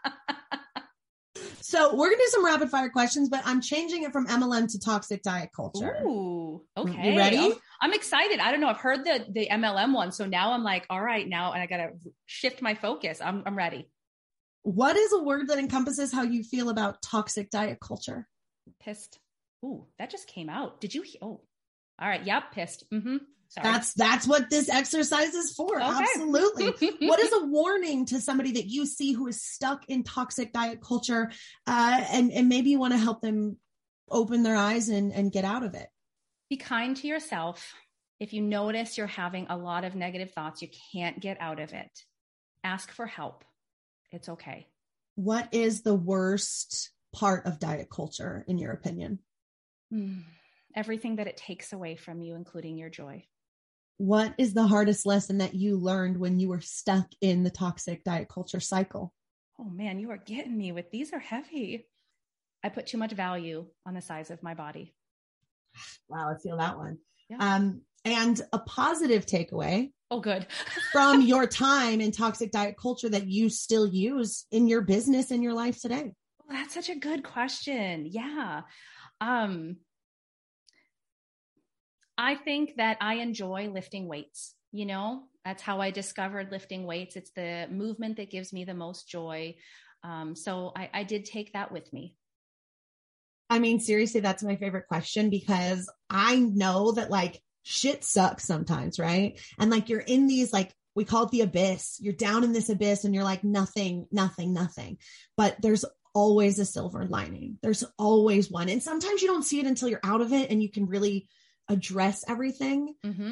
So we're going to do some rapid fire questions, but I'm changing it from MLM to toxic diet culture. Ooh, okay. You ready? I'm excited. I don't know. I've heard the MLM one. So now I'm like, all right, now, and I got to shift my focus. I'm ready. What is a word that encompasses how you feel about toxic diet culture? Pissed. Ooh, that just came out. Did you? Oh, all right. Yep. Pissed. Mm-hmm. Sorry. That's what this exercise is for. Okay. Absolutely. What is a warning to somebody that you see who is stuck in toxic diet culture and maybe you want to help them open their eyes and get out of it? Be kind to yourself. If you notice you're having a lot of negative thoughts, you can't get out of it. Ask for help. It's okay. What is the worst part of diet culture, in your opinion? Everything that it takes away from you, including your joy. What is the hardest lesson that you learned when you were stuck in the toxic diet culture cycle? Oh man, you are getting me with these are heavy. I put too much value on the size of my body. Wow, I feel that one. Yeah. And a positive takeaway. Oh, good. From your time in toxic diet culture that you still use in your business in your life today. Oh, that's such a good question. Yeah. I think that I enjoy lifting weights. You know, that's how I discovered lifting weights. It's the movement that gives me the most joy. So I did take that with me. I mean, seriously, that's my favorite question because I know that like shit sucks sometimes, right? And like you're in these, like we call it the abyss. You're down in this abyss and you're like nothing. But there's always a silver lining. There's always one. And sometimes you don't see it until you're out of it and you can really address everything. Mm-hmm. But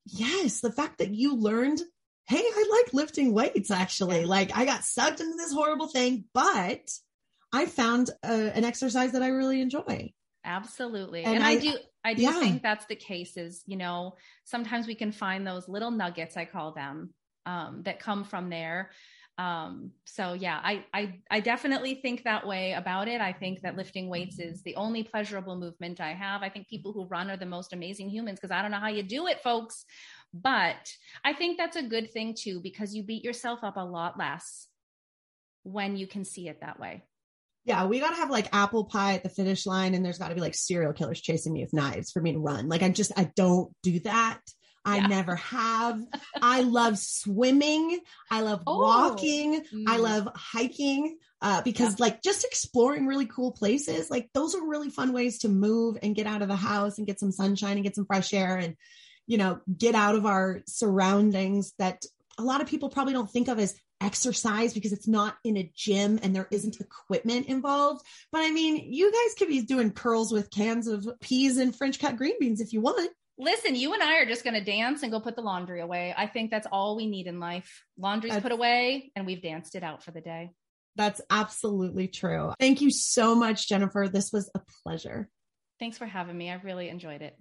yes, the fact that you learned, hey, I like lifting weights, actually. Like, I got sucked into this horrible thing, but I found an exercise that I really enjoy. Absolutely. And I do yeah. think that's the case is, you know, sometimes we can find those little nuggets, I call them, that come from there. So yeah, I definitely think that way about it. I think that lifting weights is the only pleasurable movement I have. I think people who run are the most amazing humans because I don't know how you do it, folks. But I think that's a good thing too, because you beat yourself up a lot less when you can see it that way. Yeah, we got to have like apple pie at the finish line, and there's got to be like serial killers chasing me with knives for me to run. Like, I don't do that. I never have. I love swimming. I love walking. I love hiking because like just exploring really cool places. Like those are really fun ways to move and get out of the house and get some sunshine and get some fresh air and, you know, get out of our surroundings that a lot of people probably don't think of as exercise because it's not in a gym and there isn't equipment involved. But I mean, you guys could be doing curls with cans of peas and French cut green beans if you want. Listen, you and I are just going to dance and go put the laundry away. I think that's all we need in life. Laundry's put away and we've danced it out for the day. That's absolutely true. Thank you so much, Jennifer. This was a pleasure. Thanks for having me. I really enjoyed it.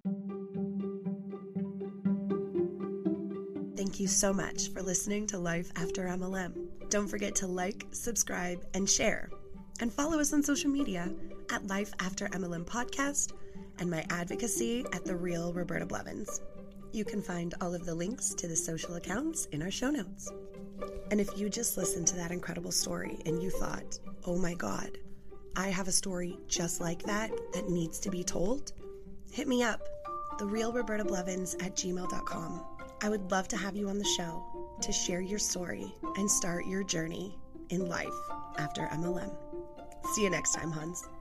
Thank you so much for listening to Life After MLM. Don't forget to like, subscribe, and share. And follow us on social media at Life After MLM Podcast and my advocacy at The Real Roberta Blevins. You can find all of the links to the social accounts in our show notes. And if you just listened to that incredible story and you thought, oh my God, I have a story just like that that needs to be told, hit me up, therealrobertablevins@gmail.com. I would love to have you on the show to share your story and start your journey in life after MLM. See you next time, Huns.